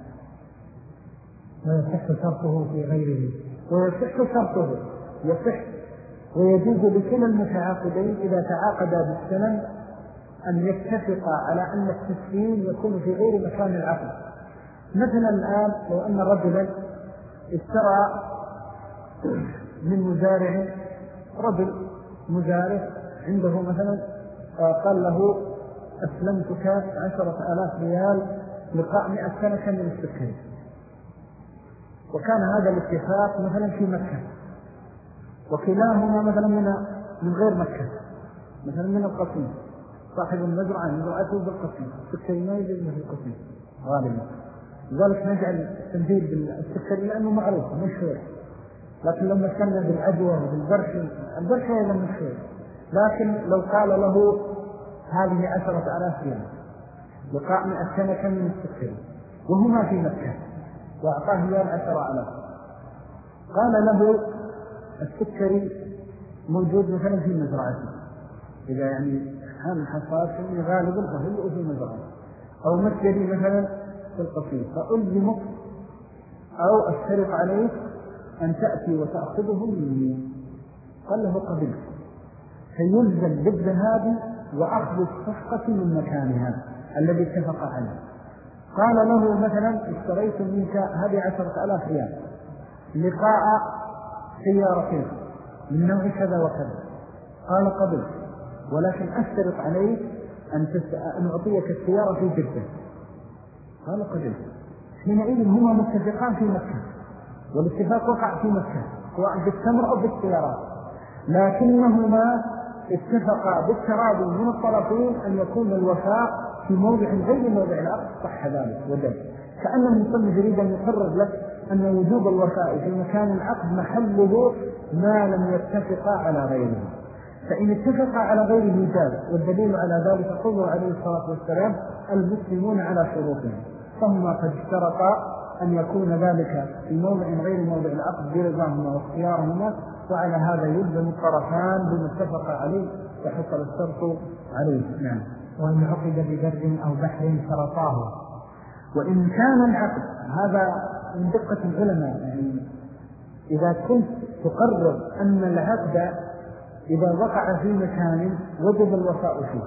ويصح شرطه في غيره، ويصح شرطه يصح ويجوز لكلا المتعاقدين إذا تعاقدا بالسلم أن يتفقا على أن التسليم يكون في غير مكان العقد. مثلا الآن لو أن رجلا اشترى من مزارع، رجل مزارع عنده مثلا قال له أسلمتك عشرة آلاف ريال لقاء مئة سنة من السكري، وكان هذا الاتفاق مثلا في مكة، وكلاهما مثلا من من غير مكة، مثلا من القصيم، صاحب المزرعة مزرعته بالقصيم، السكري ما يجب في القصيم غالبا، لذلك نجعل التنبيل بالسكري لأنه معروف مشهور. لكن لو مثلنا بالعدوى وبالبرشي، البرشي أيضا مشهور، لكن لو قال له هذه عشرة آلاف ريال لقاء مئة سنة من السكري وهما في مكة وأعطاه ريال عشرة آلاف، قال له السكري موجود مثلا في مزرعته، إذا يعني حال الحصاد فإني غالبا فهلئ في مزرعته، أو مسجدي مثلا في القصير فألزمك أو أشترط عليك أن تأتي وتأخذه مني. قال له قبل، فيلزم بالذهاب وأخذ الصفقة من مكانها الذي اتفق عليه. قال له مثلا اشتريت منك هذه عشرة ألاف ريال لقاء سيارتين من نوع كذا وكذا، قال قبل، ولكن أشترط عليك أن, أن أعطيك السيارة في جدة. قال قبل. حينئذ هما متفقان في مكة، والاتفاق وقع في مكة سواء بالتمر أو بالسيارات، لكنهما اتفقا بالتراضي من الطرفين أن يكون الوفاء في موضع غير موضع العقد، صح ذلك وجب. كأن المصنف يريد أن يقرر لك أن وجوب الوفاء في مكان العقد محله ما لم يتفقا على غيره، فإن اتفقا على غيره جاز، والدليل على ذلك قوله عليه الصلاة والسلام المسلمون على شروطهم، فهما قد اشترطا أن يكون ذلك في موضع غير موضع العقد برضاهما واختيارهما، وعلى هذا يلزم الطرفان بما اتفق عليه فحصل الشرط عليه. نعم. وإن عقد ببر أو بحر شرطاه. وإن كان العقد، هذا من دقة العلماء، يعني إذا كنت تقرر أن العقد إذا وقع في مكان وجب الوفاء فيه،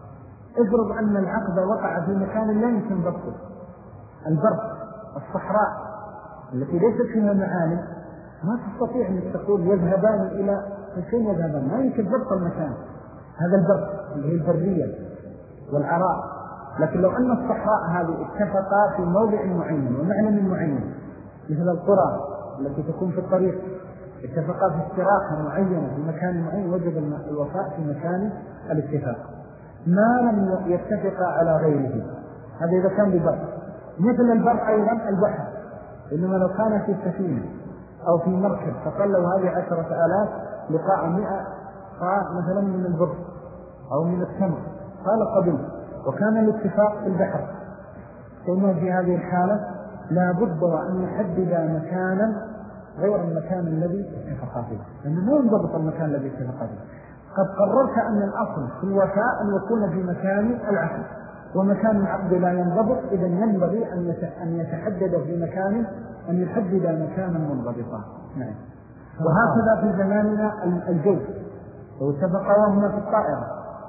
افرض أن العقد وقع في مكان لا يمكن ضبطه، البر، الصحراء التي ليست فيها معالم، ما تستطيع أن تقول يذهبان إلى فين يذهبان، ما يمكن ضبط المكان، هذا البر اللي هي البرية والعراء. لكن لو أن الصحراء هذه اتفقا في موضع معين ومعلم معين، مثل القرى التي تكون في الطريق، اتفقا في استراحة معينة في مكان معين، وجب الوفاء في مكان الاتفاق ما لم يتفقا على غيره. هذا إذا كان ببر. مثل البر أيضا البحر، إنما لو كان في سفينة أو في مركب فقال له هذه عشرة آلاف لقاء مئة مثلا من البر أو من التمر، قال قبل، وكان الاتفاق في البحر، فإنه في هذه الحالة لا بد وأن يحدد مكانا غير المكان الذي اتفق فيه، لأنه ما ينضبط المكان الذي اتفق فيه. قد قررت أن الأصل في الوفاء أن يكون في مكان العقد، ومكان العقد لا ينضبط، إذا ينبغي أن يتحدد في مكان، أن يحدد مكانا منضبطا. نعم. وهكذا في زماننا الجو، لو اتفقا وهما في الطائرة،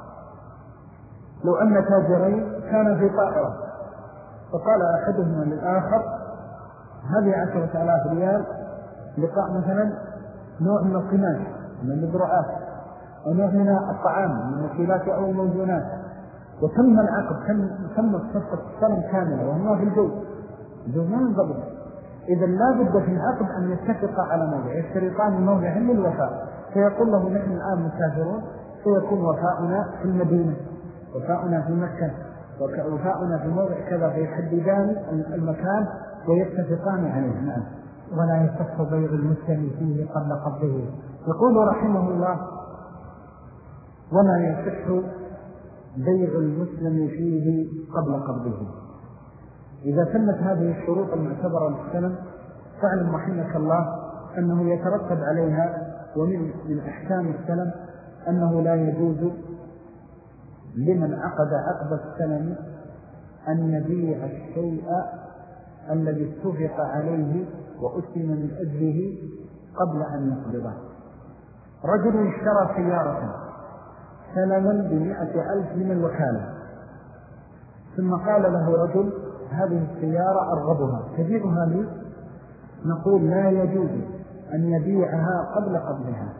لو أن تاجرين كان في طائرة فقال أحدهما للآخر هذه عشرة آلاف ريال لقاء مثلا نوع من القماش من المزروعات، أو نوع من الطعام من المكيلات أو الموزونات، وتم العقد، تم الصفقة السلم كاملة وهما في الجو، الجو ما ينضبط. إذا لا بد في العقد أن يتفق على موضع، يشترطان الموضع للوفاء، فيقول له نحن الآن مسافرون، سيكون وفاؤنا في المدينة، وفاؤنا في مكة، وفاؤنا في موضع كذا، فيحددان المكان ويتفقان عليه. نعم. ولا يصح بيع المسلم فيه قبل قبضه. يقول رحمه الله ولا يصح بيع المسلم فيه قبل قبضه. إذا تمت هذه الشروط المعتبرة للسلم فاعلم رحمك الله أنه يترتب عليها، ومن من أحكام السلم أنه لا يجوز لمن عقد عقد السلم أن يبيع الشيء الذي اتفق عليه وأسلم من أجله قبل أن يقبضه. رجل اشترى سيارة سلما بمئة ألف من الوكالة، ثم قال له رجل هذه السيارة أرغبها تبيعها لي، نقول لا يجوز أن يبيعها قبل قبضها.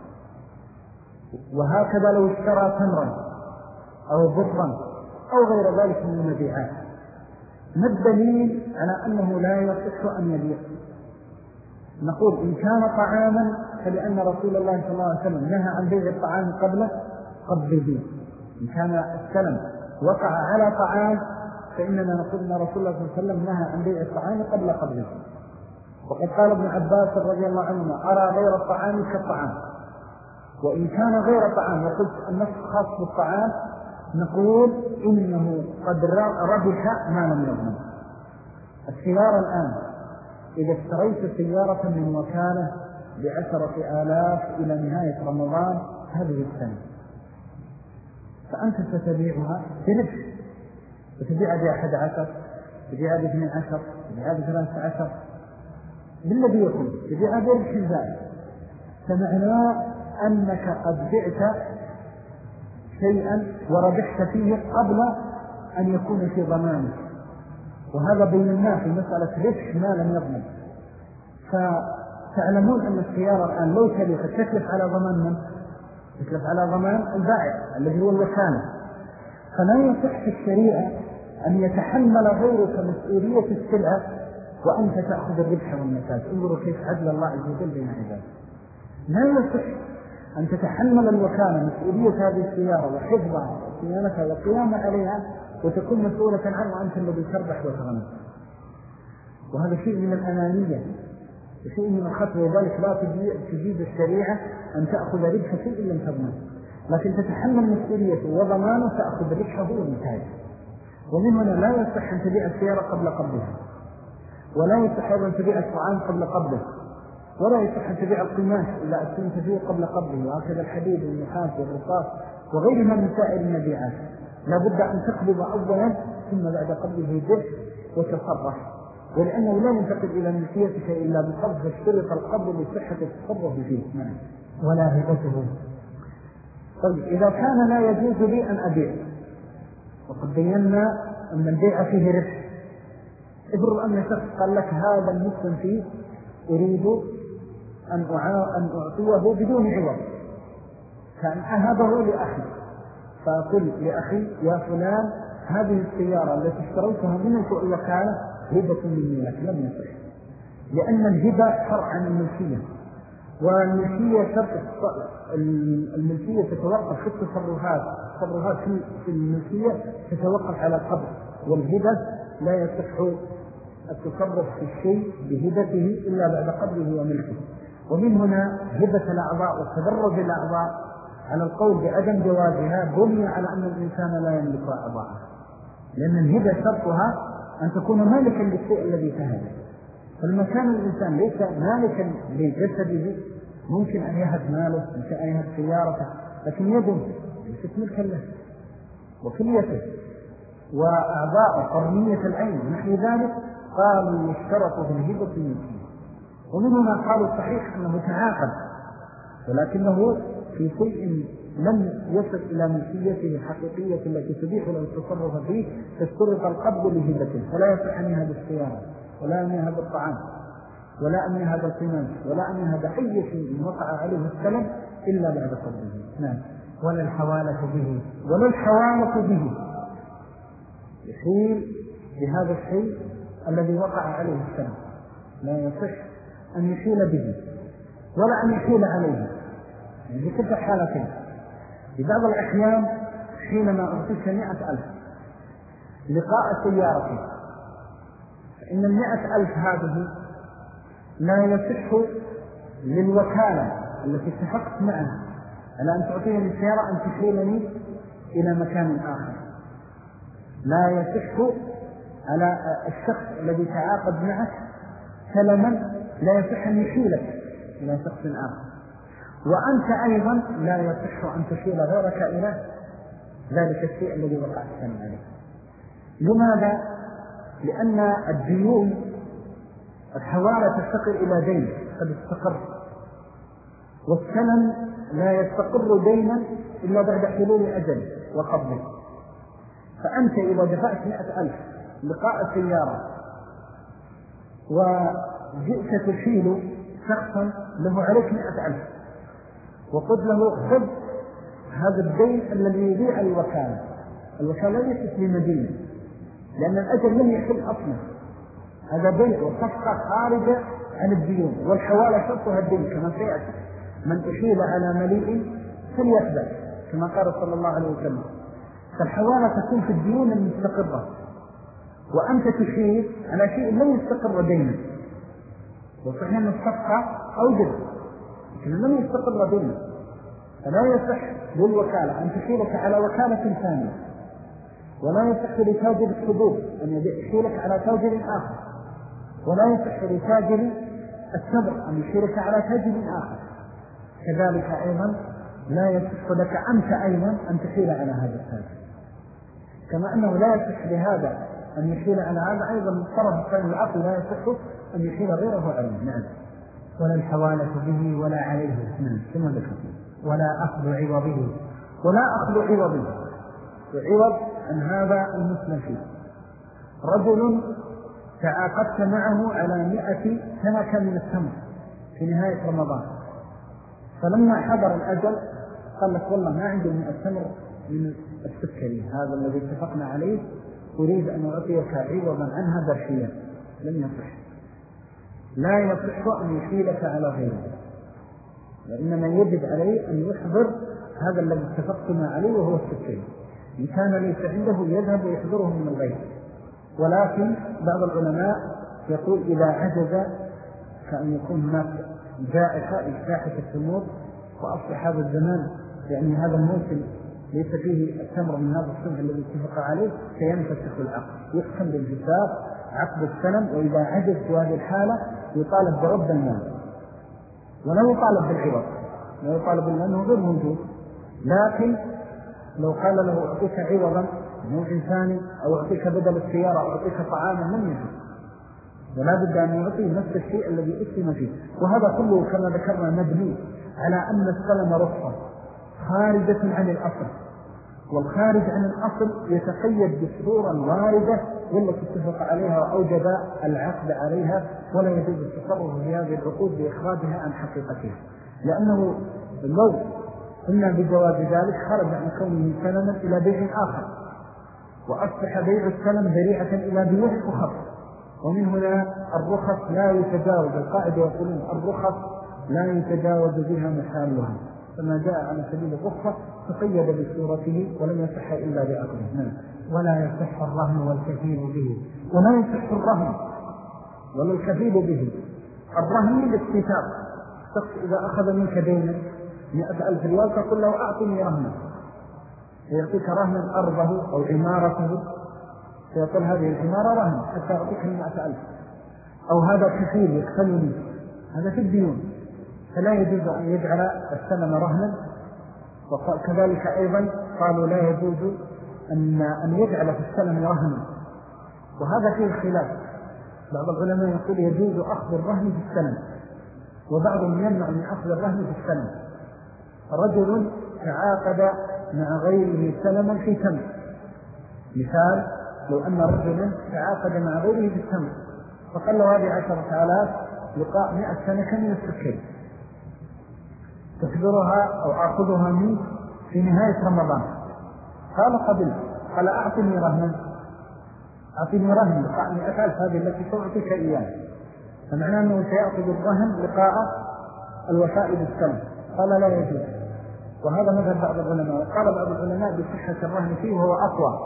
وهكذا لو اشترى تمرا أو بطرا أو غير ذلك من المبيعات، ما الدليل على أنه لا يصح أن يبيع؟ نقول إن كان طعاما فلأن رسول الله صلى الله عليه وسلم نهى عن بيع الطعام قبل قبضه. إن كان السلم وقع على طعام فإننا نقول أن رسول الله صلى الله عليه وسلم نهى عن بيع الطعام قبل قبضه. وقد قال ابن عباس رضي الله عنهما أرى غير الطعام كالطعام. وإن كان غير طعام وقلت النص خاص بالطعام نقول إنه قد ربح ما لم يضمن. السيارة الآن إذا اشتريت سيارة من وكالة بعشرة آلاف إلى نهاية رمضان هذه السنة، فأنت ستبيعها بربح، وتبيعها بأحد عشر، تبيعها باثنين عشر، تبيعها بثلاثة عشر، بالذي يكون تبيعها بربح زائد. فمعناه أنك قد بعت شيئا وربحت فيه قبل أن يكون في ضمانك، وهذا بين الناس في مسألة ربح ما لم يضمن. فتعلمون أن السيارة الآن لو تلف تتلف على ضمان من؟ تتلف على ضمان البائع الذي هو الوكالة. فلا يصح في الشريعة أن يتحمل غيرك مسؤولية السلعة وأنت تأخذ الربح والنتاج. انظروا كيف عدل الله عز وجل بين عباده. لا يصح أن تتحمل الوكالة مسؤولية هذه السيارة وحفظها وصيانتها والقيام عليها وتكون مسؤولة عنه وأنت الذي تربح وتغنى. وهذا شيء من الأنانية وشيء من الخطر، وذلك لا تجيب الشريعة أن تأخذ ربح شيء لم تضمن، لكن تتحمل مسؤوليته وضمانه تأخذ ربحه والنتاج. ومن هنا لا يصح أن تبيع السيارة قبل قبضها، ولا يصح أن تبيع الطعام قبل قبضه، ولا يصح أن تبيع القماش إلا أن تبيع قبل قبضه، وهكذا الحديد والنحاس والرصاص وغيرها من سائر المبيعات. لا بد أن تقبض أولا ثم بعد قبضه به وتصرف، ولأنه لا ينتقل إلى ملكيتك إلا بقبض الشرط القبض لصحة التصرف فيه ولا هبته. طيب إذا كان لا يجوز لي أن أبيع، وقد بينا أن البيع فيه ربح، افرض أن شخص قال لك هذا المسلم فيه أريد أن أن أعطيه بدون عوض، كان أهبه لأخي، فأقول لأخي يا فلان هذه السيارة التي اشتريتها منك الوكالة هبة مني لك، لم يصح، لأن الهبة فرع عن الملكية، والملكية شرط الملكية تتوقف في التصرفات، التصرفات في الملكية تتوقف على القبض، والهبة لا يصح التصرف في الشيء بهبته إلا بعد قبضه وملكه. ومن هنا هبة الأعضاء وتدرج الأعضاء على القول بعدم جوازها بني على أن الإنسان لا يملك أعضاءه، لأن الهبة شرطها أن تكون مالكا للشيء الذي تهب. فلما كان الإنسان ليس مالكا لجسده ممكن أن يهب ماله، ممكن أن يهب سيارته، لكن يده ليست ملكا له وكليته وأعضاء قرنية العين ونحو ذلك، قالوا يشترط في الهبة الملكية. ومن هنا قالوا صحيح أنه تعاقد، ولكنه في شيء لم يصل إلى ملكيته الحقيقية التي تبيح له التصرف فيه، تشترط القبض لهبته، فلا يصح أن يهب السيارة ولا أن يهب الطعام ولا أن يهب القماش ولا أن يهب أي شيء وقع عليه السلم إلا بعد قبضه. نعم. ولا الحوالة به ولا الحوالة به يحيل بهذا الشيء الذي وقع عليه السلم، لا يصح أن يحيل به ولا أن يحيل عليه، يعني كل حالتين. في بعض الأحيان حينما أعطيك مئة ألف لقاء سيارتي، فإن المئة ألف هذه لا يصح للوكالة التي اتفقت معها على أن تعطيني السيارة أن تحيلني إلى مكان آخر. لا يصح على الشخص الذي تعاقد معك سلما، لا يصح أن يحيلك إلى شخص آخر، وأنت أيضا لا يصح أن تشيل غيرك إلى ذلك الشيء الذي وقع السلم عليه. لماذا؟ لأن الديون الحوالة تستقر إلى دين قد استقر، والسلم لا يستقر دينا إلا بعد حلول أجل وقبله. فأنت إذا دفعت مئة ألف لقاء سيارة وجئت تشيل شخصا له عليك مئة ألف وقد له خذ هذا الدين الذي يبيع الوكالة، الوكالة ليست بمدينة لأن الأجل لم يحل أصلا، هذا بيع وصفقة خارجة عن الديون، والحوالة شرطها الدين كما سيأتي. من أحيل على مليء فليقبل كما قال صلى الله عليه وسلم. فالحوالة تكون في الديون المستقرة، وأنت تحيل على شيء لم يستقر دينا، وصحيح أن الصفقة أوجد لكن لم يستقر دينا، فلا يصح للوكالة أن تحيلك على وكالة ثانية، ولا يصح لتاجر الحبوب أن يحيلك على تاجر آخر، ولا يصح لتاجر التمر أن يحيلك على تاجر آخر. كذلك أيضا لا يصح لك أنت أيضا أن تحيل على هذا التاجر، كما أنه لا يصح لهذا أن يحيل على هذا، أيضا الطرف الثاني العقل لا يصح أن يحيل غيره عليه. نعم. ولا الحوالة به ولا عليه. نعم. ثم ذكر ولا أخذ عوضه. ولا أخذ عوضه، وعوض عن هذا المسلم فيه. رجل تعاقدت معه على مئة سنة من التمر في نهاية رمضان، فلما حضر الأجل قال لك والله ما عندي من التمر من السكري هذا الذي اتفقنا عليه، أريد أن أعطيك عوضا عنها برشيا. لم يصح، لا يصح أن يحيلك على غيره، وإنما يجب عليه أن يحضر هذا الذي اتفقنا عليه وهو السكري. إن كان ليس عنده يذهب ويحضره من الغير. ولكن بعض العلماء يقول إذا عجز كأن يكون هناك جائحة إجتاحة التمور وأصبح هذا الزمان يعني هذا الموسم ليس فيه التمر من هذا الصنف الذي اتفق عليه، فينفسخ العقد، يحكم بالحساب عقد السلم. وإذا عجز في هذه الحالة يطالب برد المال ولا يطالب بالعوض، لا يطالب لأنه غير موجود. لكن لو قال له أعطيك عوضا نوع ثاني أو أعطيك بدل السيارة أو أعطيك طعاما لم يجب، ولا بد أن يعطي نفس الشيء الذي اسم فيه. وهذا كله كما ذكرنا مبني على أن السلم رخصة خارجة عن الأصل، والخارج عن الأصل يتقيد بالصورة الواردة والتي اتفق عليها وأوجب العقد عليها، ولا يجوز التصرف في هذه العقود بإخراجها عن حقيقتها، لأنه لو قلنا بجواز ذلك خرج عن كونه سلما إلى بيع آخر، وأصبح بيع السلم ذريعة إلى بيع أخر. ومن هنا الرخص لا يتجاوز، القاعدة يقولون الرخص لا يتجاوز بها محالها، فما جاء على سبيل الرخصة تقيد بصورته ولم يصح إلا بأقله. نعم. ولا يصح الرهن والكفيل به. ولا يصح الرهن ولا الكفيل به. الرهن للاستيثاق، الشخص إذا أخذ منك دينا مئة ألف ريال تقول له أعطني رهنا، فيعطيك رهنا أرضه أو عمارته، فيقول هذه العمارة رهن حتى أعطيك مئة ألف، أو هذا كفيل يكفلني، هذا في الديون، فلا يجوز أن يجعل السلم رهنا. وكذلك أيضا قالوا لا يجوز أن, أن يجعل في السلم رهنا، وهذا فيه الخلاف. بعض العلماء يقول يجوز أخذ الرهن في السلم، وبعضهم يمنع من أخذ الرهن في السلم. رجل تعاقد مع غيره سلما في تمر، مثال لو أن رجلا تعاقد مع غيره في التمر فقال له هذه عشرة آلاف لقاء مئة سنة من السكر، تحضرها أو أخذها منك في نهاية رمضان. قال قبل، قال أعطني رهنا، أعطني رهن لقاء مئة ألف هذه التي تعطيك إياه، فمعنى أنه سيأخذ الرهن لقاء الوفاء بالسلم. قال لا يجوز، وهذا مذهب بعض العلماء. قال بعض العلماء بصحة الرهن فيه وهو أقوى،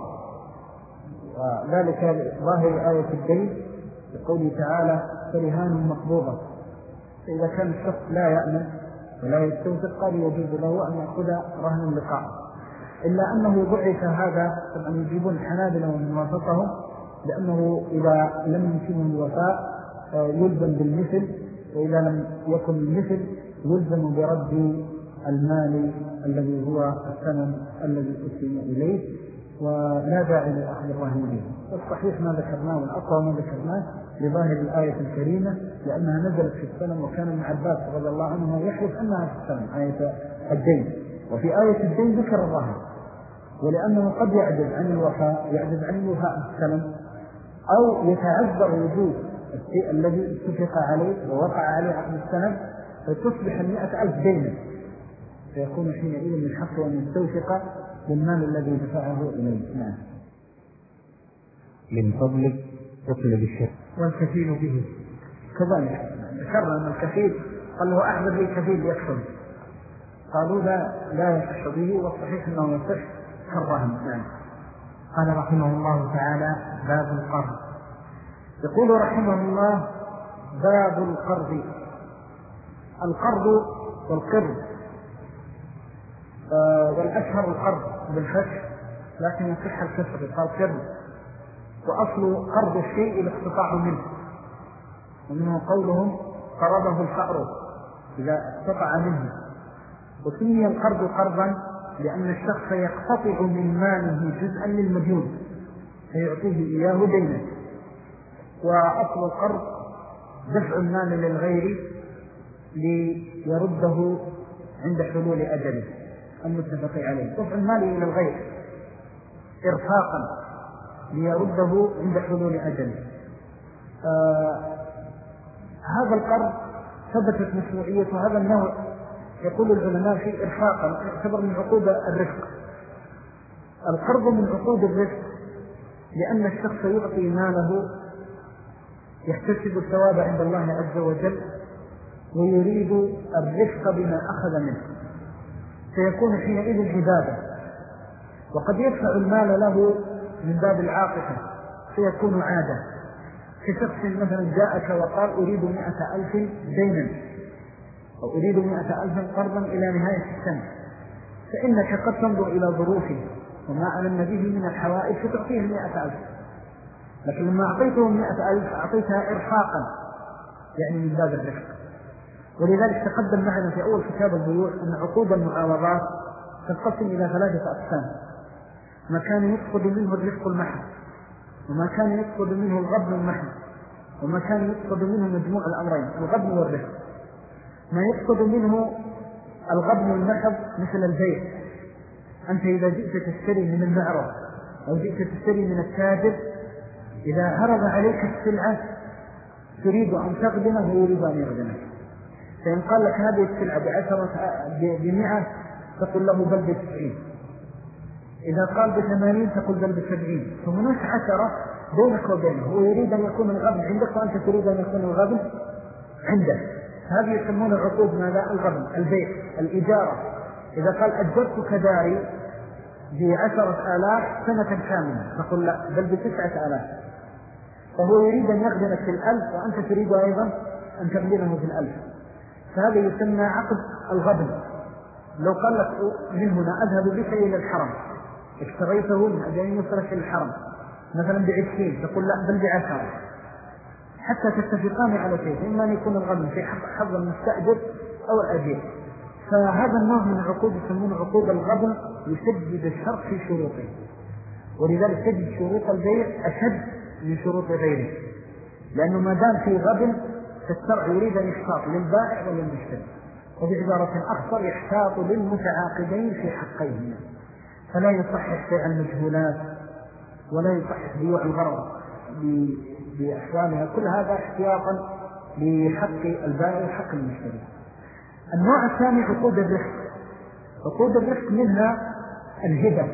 وذلك ظاهر آية الدين بقوله تعالى فرهان مقبوضة. فإذا كان الشخص لا يأمن ولا يستوثق قال يجوز له أن يأخذ رهن اللقاء، إلا أنه ضعف هذا. طبعا يجيبون الحنابلة ومن وافقهم لأنه إذا لم يمكنه الوفاء يلزم بالمثل، وإذا لم يكن المثل يلزم برد المال الذي هو الثمن الذي أسلم إليه، ولا داعي لأخذ الرهن به. والصحيح ما ذكرناه والأقوى ما ذكرناه لظاهر الآية الكريمة، لأنها نزلت في السلم، وكان ابن عباس رضي الله عنه يحلف أنها في السلم آية الدين، وفي آية الدين ذكر الرهن. ولأنه قد يعجز عن الوفاء، يعجز عن الوفاء بالسلم، أو يتعذر وجود الشيء الذي اتفق عليه ووقع عليه عقد السلم، فتصبح المئة ألف دينا، فيكون حينئذ من حقه أن يستوثق بالمال الذي دفعه إليه. نعم. من فضلك اطلب الشيء. والكفيل به كذلك كرم الكفيل قال له أحضر لي كفيل يكفل، قالوا لا لا يصح به، والصحيح أنه يصح كالرهن. يعني قال رحمه الله تعالى: باب القرض. يقول رحمه الله: باب القرض. القرض والقرض آه والأشهر القرض بالفتح، لكن يصح الكسر قال قرض، وأصل قرض الشيء الاقتطاع منه، ومنه قولهم قرضه الفأر إذا اقتطع منه. وسمي القرض قرضا لأن الشخص يقتطع من ماله جزءا للمديون فيعطيه إياه دينا. وأصل القرض دفع المال للغير ليرده عند حلول أجله المتفق عليه، دفع المال إلى الغير إرفاقا ليرده عند حلول أجله. آه هذا القرض ثبتت مشروعية هذا النوع، يقول العلماء في إرفاقا، يعتبر من عقود الرفق. القرض من عقود الرفق لأن الشخص يعطي ماله يحتسب الثواب عند الله عز وجل ويريد الرفق بما أخذ منه، فيكون حينئذ عبادة. وقد يدفع المال له من باب العاطفة فيكون عادة، كشخص مثلا جاءك وقال أريد مئة ألف دينا أو أريد مئة ألف قرضا إلى نهاية السنة، فإنك قد تنظر إلى ظروفه وما علم به من الحوائج فتعطيه مئة ألف، لكن لما أعطيته مئة ألف أعطيتها إرفاقا يعني من باب الرفق. ولذلك تقدم معنا في أول كتاب البيوع أن عقود المعاوضات تنقسم إلى ثلاثة أقسام: ما كان يفقد منه الرفق المحض، وما كان يفقد منه الغبن المحض، وما كان يفقد منه مجموع الأمرين الغبن والرفق. ما يفقد منه الغبن المحض مثل البيع، أنت إذا جئت تشتري من المعرض أو جئت تشتري من التاجر، إذا عرض عليك السلعة تريد أن تغبنه ويريد أن يغبنك، فإن قال لك هذه السلعة بعشرة بمئة تقول له بل بتسعين، إذا قال بثمانين تقول بل بسبعين، فهناك عشرة بينك وبينه، هو يريد أن يكون الغبن عندك وأنت تريد أن يكون الغبن عنده. هذه يسمون العقود ماذا؟ الغبن. البيع الإجارة، إذا قال أجرتك داري بعشرة آلاف سنة كاملة تقول لا بل بتسعة آلاف، فهو يريد أن يغبنك في الألف وأنت تريد أيضا أن تغبنه في الألف، فهذا يسمى عقد الغبن. لو قال لك من هنا أذهب بك إلى الحرم، اشتريته من أجل يصرف إلى الحرم مثلا بعشرين، تقول لا بل بعشرة، حتى تتفقان على شيء، إما أن يكون الغبن في حظ المستأجر أو الأجير. فهذا النوع من العقود يسمونه عقود الغبن، يسدد الشرط في شروطه، ولذلك تجد شروط البيع أشد من شروط غيره، لأنه ما دام في غبن فالشرع يريد أن يحتاط للبائع وللمشتري، وبعبارة أخطر يحتاط للمتعاقدين في حقيهما، فلا يصحح بيع المجهولات ولا يصحح بيوع الغرض بأحوالها، كل هذا احتياطا لحق البائع وحق المشتري. النوع الثاني عقود الرفق. عقود الرفق منها الهبة،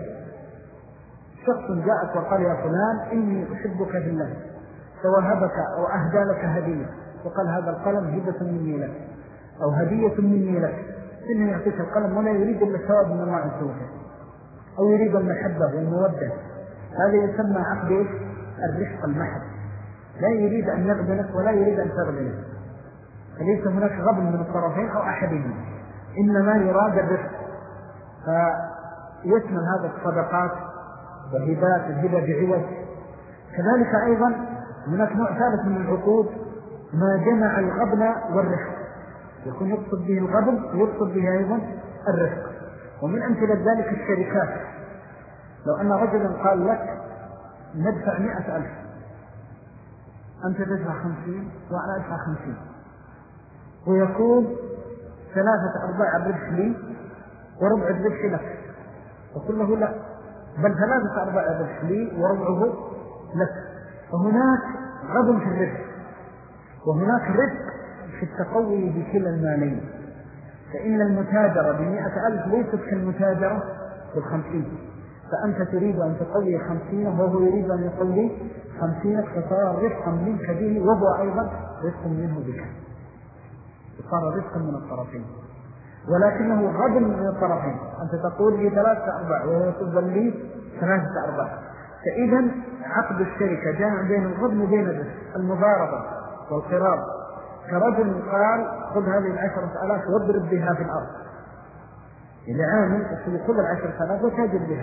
شخص جاءك وقال يا فلان إني أحبك في الله، فوهبك أو أهدى لك هدية وقال هذا القلم هبة مني لك أو هدية مني لك، إنه يعطيك القلم ولا يريد إلا الثواب من الله عز وجل، أو يريد المحبة والمودة، هذا يسمى عقد الرفق المحض، لا يريد أن يغبنك ولا يريد أن تغبنك، فليس هناك غبن من الطرفين أو أحدهم، إنما يراد الرفق. فيشمل هذا الصدقات والهبات، الهبة بعوض. كذلك أيضا هناك نوع ثالث من العقود ما جمع الغبن والرفق، يكون يقصد به الغبن ويقصد به أيضا الرفق. ومن أمثلة ذلك الشركات، لو أن رجلا قال لك ندفع مئة ألف، أنت تدفع خمسين وأنا أدفع خمسين، ويكون ثلاثة أرباع الربح لي وربع الربح لك، وقل له لا بل ثلاثة أرباع الربح لي وربعه لك، فهناك غبن في الربح وهناك ربح في التقوي بكلا المالين. فإن المتاجرة بمئة ألف ليست كالمتاجرة بالخمسين، فأنت تريد أن تقوي خمسين وهو يريد أن يقوي خمسين، فصار رفقا منك به وهو أيضا رفق منه بك. صار رزقا من الطرفين، ولكنه غبن من الطرفين. أنت تقول لي ثلاثة أرباع وهو يقول لي ثلاثة أرباع، فإذا عقد الشركة جاء بين الغبن وبين الرزق، المضاربة والقرار. كرجل قال خذ هذه العشرة آلاف واضرب بها في الأرض، إذا عامل خذ العشرة آلاف وتاجر بها.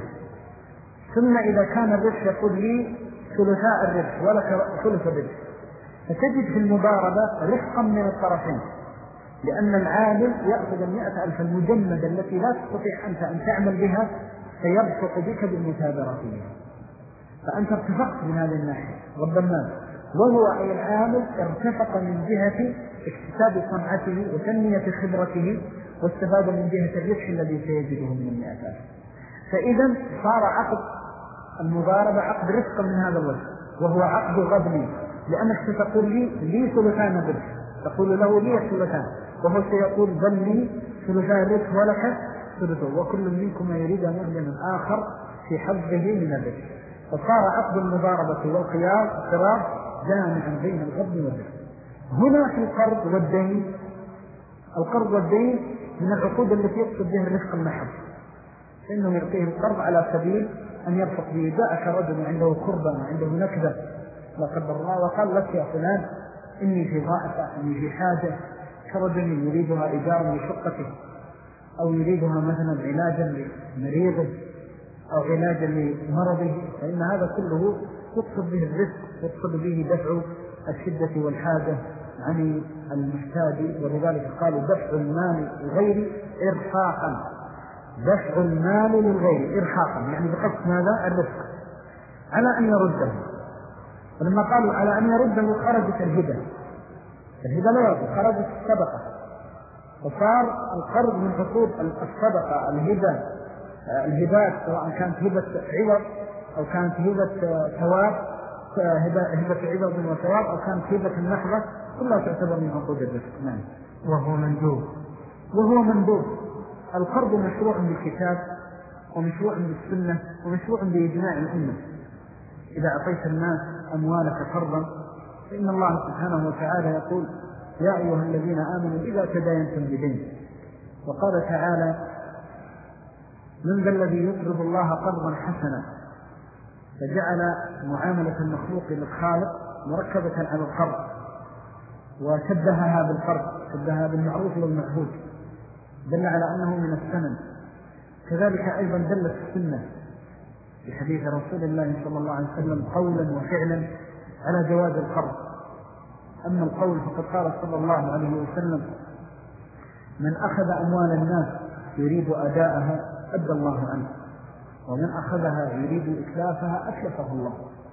ثم إذا كان الربح يقول لي ثلثاء الربح ولك ثلث الربح، فتجد في المضاربة رفقا من الطرفين، لأن العامل يأخذ المئة ألف المجمدة التي لا تستطيع أنت أن تعمل بها، فيبسط بك بالمثابرة فيها، فأنت ارتفقت من هذه الناحية رب المال، وهو أي العامل ارتفق من جهة اكتساب صنعته وتنمية خبرته، واستفاد من جهة الربح الذي سيجده من المئة ألف. فإذا صار عقد المضاربة عقد رفقا من هذا الوجه، وهو عقد غبني، لأنك تقول لي لي ثلثان الربح، تقول له لي ثلثان، وهو سيقول بل لي ثلثان الربح ولك ثلثه، وكل منكم يريد أن يعلم الآخر في حظه من الربح. فصار عقد المضاربة والقرار جامعا بين الغبن والربح. هنا في القرض والدين، القرض والدين من العقود التي يقصد بها الرفق المحض، فإنه يعطيه القرض على سبيل أن يرفق به. جاءك رجل عنده كربة وعنده نكبة لا قدر الله وقال لك يا فلان إني في ضائقة، إني في حاجة، كرجل يريدها إيجارا لشقته، أو يريدها مثلا علاجا لمريضه أو علاجا لمرضه، فإن هذا كله يقصد به الرزق، يقصد به دفع الشدة والحاجة عن المحتاج. ولذلك قالوا دفع المال للغير إرحاقا، دفع المال للغير إرحاقا، يعني بقصد ماذا؟ الرزق، على أن يرده. ولما قالوا على أن يرده خرجت الهبة، الهبة لا يرد، خرجت الصدقة، وصار القرض من حقوق الصدقة، الهبة، الهبات سواء كانت هبة عوض أو كانت هبة ثواب، هبة عوض وثواب، أو كانت هبة النحظة، كلها تعتبر من حقوق الرزق. نعم. وهو مندوب، وهو مندوب. القرض مشروع بالكتاب ومشروع بالسنة ومشروع بإجماع الأمة. إذا أعطيت الناس أموالك قرضا فإن الله سبحانه وتعالى يقول يا أيها الذين آمنوا إذا تداينتم بدين، وقال تعالى من ذا الذي يقرض الله قرضا حسنا، فجعل معاملة المخلوق للخالق مركبة على القرض، وشبهها بالقرض، شبهها بالمعروف والمعهود، دل على أنه من الثمن. كذلك أيضا دلت السنة بحديث رسول الله صلى الله عليه وسلم قولا وفعلا على جواز القرض. أما القول فقد قال صلى الله عليه وسلم من أخذ أموال الناس يريد أداءها أدى الله عنه، ومن أخذها يريد إتلافها أتلفه الله.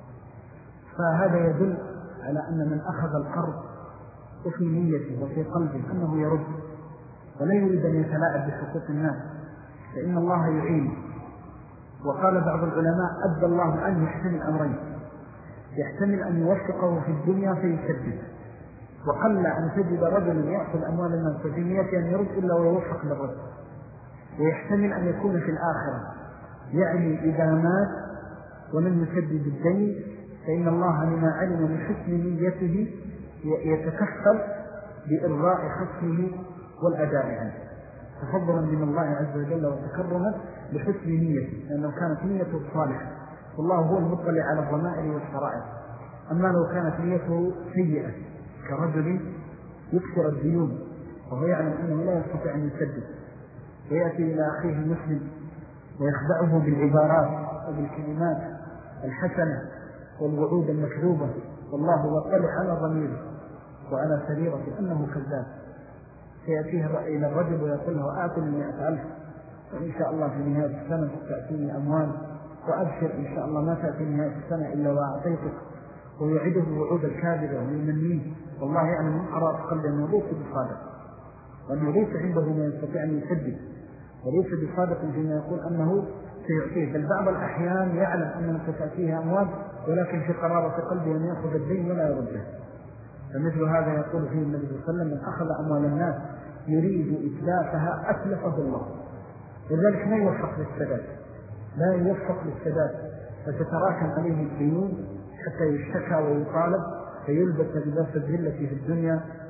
فهذا يدل على أن من أخذ القرض وفي نيته وفي قلبه أنه يرد ولا يريد أن يتلاعب بحقوق الناس، فإن الله يعين. وقال بعض العلماء أدى الله عنه يحتمل أمرين، يحتمل أن يوفقه في الدنيا فيسدد، وقل أن تجد رجل يأخذ أموال الناس في نيته أن يرد إلا ويوفق للرد. ويحتمل أن يكون في الآخرة، يعني إذا مات ولم يسدد الدين فإن الله لما علم من حسن نيته يتكفل بإرضاء خصمه والأداء عنه، تفضلا من الله عز وجل وتكرما بحسن نيته، لأنه كانت نيته صالحة، والله هو المطلع على الضمائر والشرائع. أما لو كانت نيته سيئة كرجل يكسر الديون وهو يعلم أنه لا يستطيع أن يسدد، ويأتي إلى أخيه المسلم ويخدعه بالعبارات وبالكلمات الحسنة والوعود المكذوبة، والله يطلع على ضميره وعلى سريرته أنه كذاب، فيأتيه إلى الرجل ويقول له آتني مئة ألف وإن شاء الله في نهاية السنة تأتيني أموال، وأبشر إن شاء الله ما تأتي نهاية السنة إلا وأعطيتك، ويعيده الوعود الكاذبة ويمنيه، والله يعلم من قرأت قلبه أنه ليس بصادق، وأنه ليس عنده ما يستطيع أن يسدد، وليس بصادق فيما يقول أنه سيعطيه. بل بعض الأحيان يعلم أنه ستأتيه أموال ولكن في قرارة قلبه أن يأخذ الدين ولا يرده. فمثل هذا يقول فيه النبي صلى الله عليه وسلم من أخذ أموال الناس يريد إتلافها أتلفه الله. لذلك لا يوفق للسداد، لا يوفق للسداد، فتتراكم عليه الديون حتى يشتكى ويطالب، فيلبس لباس الذلة في الدنيا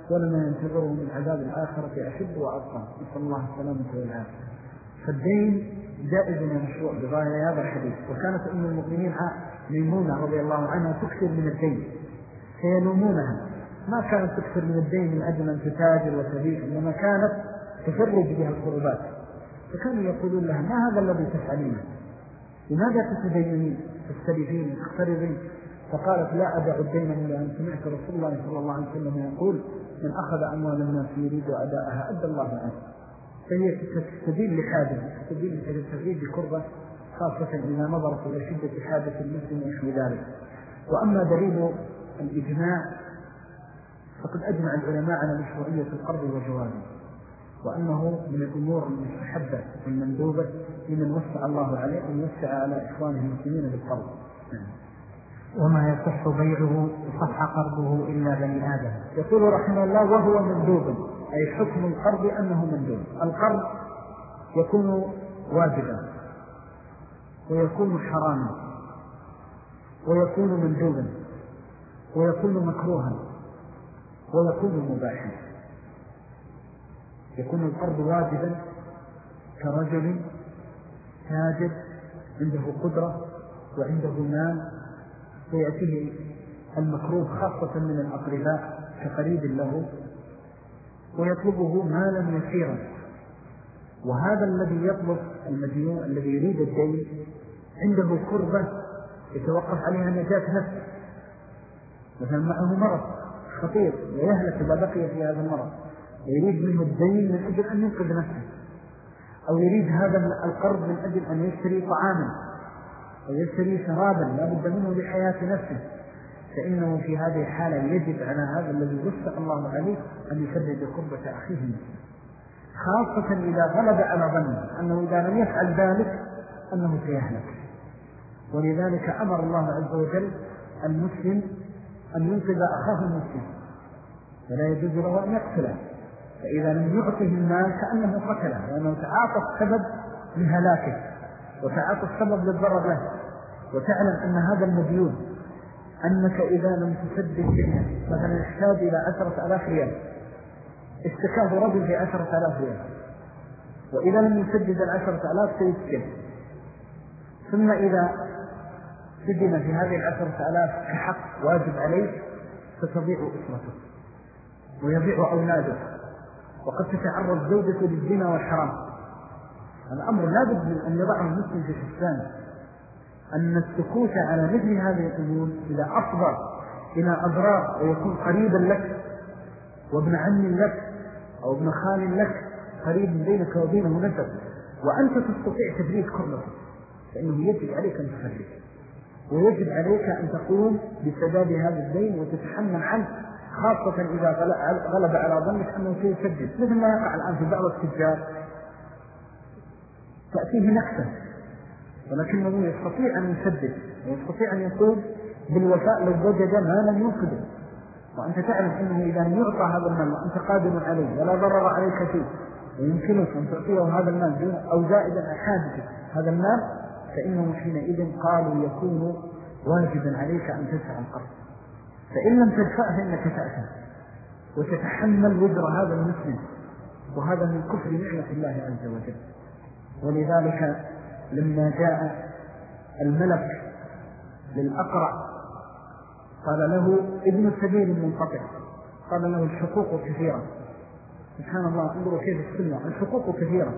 ولما ينتظره من عذاب الآخرة أشد وأبقى، نسأل الله السلامة والعافية. فالدين جائز ومشروع بظاهر هذا الحديث. وكانت أم المؤمنين ميمونة رضي الله عنها تكثر من الدين، فيلومونها ما كانت تكثر من الدين من أجل أن تتاجر وتبيع، إنما كانت تفرج بها القربات، فكانوا يقولون لها ما هذا الذي تفعلينه؟ لماذا تتدينين تستلفين تقترضين؟ فقالت لا أدع الدين إلا أن سمعت رسول الله صلى الله عليه وسلم يقول من أخذ أموال الناس يريد أداءها أدى الله عنه. فهي تستدين لحاجة، تستدين لتفريج بكربة، خاصة إذا نظرت إلى شدة حاجة المسلم وفي ذلك. وأما دليل الإجماع فقد أجمع العلماء على مشروعية القرض وجوازه، وأنه من الأمور المستحبة والمندوبة لمن وسع الله عليه أن يوسع على إخوانه المسلمين بالقرض. وما يصح بيعه صح قرضه إلا بني آدم. يقول رحمه الله وهو مندوب، أي حكم القرض أنه مندوب. القرض يكون واجبا ويكون حراما ويكون مندوبا ويكون مكروها ويكون مباحا. يكون القرض واجبا كرجل تاجر عنده قدرة وعنده مال، فيأتيه المكروه خاصة من الأقرباء كقريب له ويطلبه مالا يسيرا. وهذا الذي يطلب المديون الذي يريد الدين عنده كربة يتوقف عليها نجاة نفسه، مثلا معه مرض خطير ويهلك إذا بقي في هذا المرض، ويريد منه الدين من أجل أن ينقذ نفسه، أو يريد هذا القرض من أجل أن يشتري طعاما أو يشتري شرابا لا بد منه لحياة نفسه، فإنه في هذه الحالة يجب على هذا الذي وسع الله عليه أن يفرج كربة أخيه المسلم، خاصة إذا غلب على ظنه أنه إذا لم يفعل ذلك أنه سيهلك. ولذلك أمر الله عز وجل المسلم أن ينقذ أخاه المسلم، فلا يجوز له أن يقتله، فإذا لم يعطه المال كأنه قتله، لأنه تعاطى السبب لهلاكه وتعاطى السبب للضرر له. وتعلم أن هذا المديون أنك إذا لم تسدد منه مثلا يحتاج إلى عشرة آلاف ريال، اشتكاه رجل في عشرة آلاف ريال، وإذا لم يسدد العشرة آلاف سيسجن، ثم إذا سجن في هذه العشرة آلاف كحق واجب عليه ستضيع أسرته ويضيع أولاده، وقد تتعرض زوجته للزنا والحرام. الأمر لا بد من أن يضعه المسلم في حسبانه أن السكوت على مثل هذه الأمور إذا أفضى إلى أضرار ويكون قريبا لك وابن عم لك أو ابن خال لك قريب بينك وبينه نسب، وأنت تستطيع تفريج كربته، فإنه يجب عليك أن تفرج، ويجب عليك أن تقوم بسداد هذا الدين وتتحمل عنه، خاصة إذا غلب على ظنك أنه سيسدد، مثل ما يقع الآن في بعض التجار تأتيه نكسة ولكنه يستطيع أن يسدد ويستطيع أن يقوم بالوفاء لو وجد ما لم ينقذه، وأنت تعلم أنه إذا لم يعطى هذا المال وأنت قادر عليه ولا ضرر عليك فيه ويمكنك أن تعطيه هذا المال أو زائدا عن حاجتك هذا المال، فإنه حينئذ قالوا يكون واجبا عليك أن تدفع القرض، فإن لم تدفعه إنك تأثم وتتحمل وزر هذا المسلم، وهذا من كفر نعمة الله عز وجل. ولذلك لما جاء الملك للأقرع قال له ابن السبيل المنقطع، قال له الحقوق كثيرة، سبحان الله انظروا كيف السنة، الحقوق كثيرة.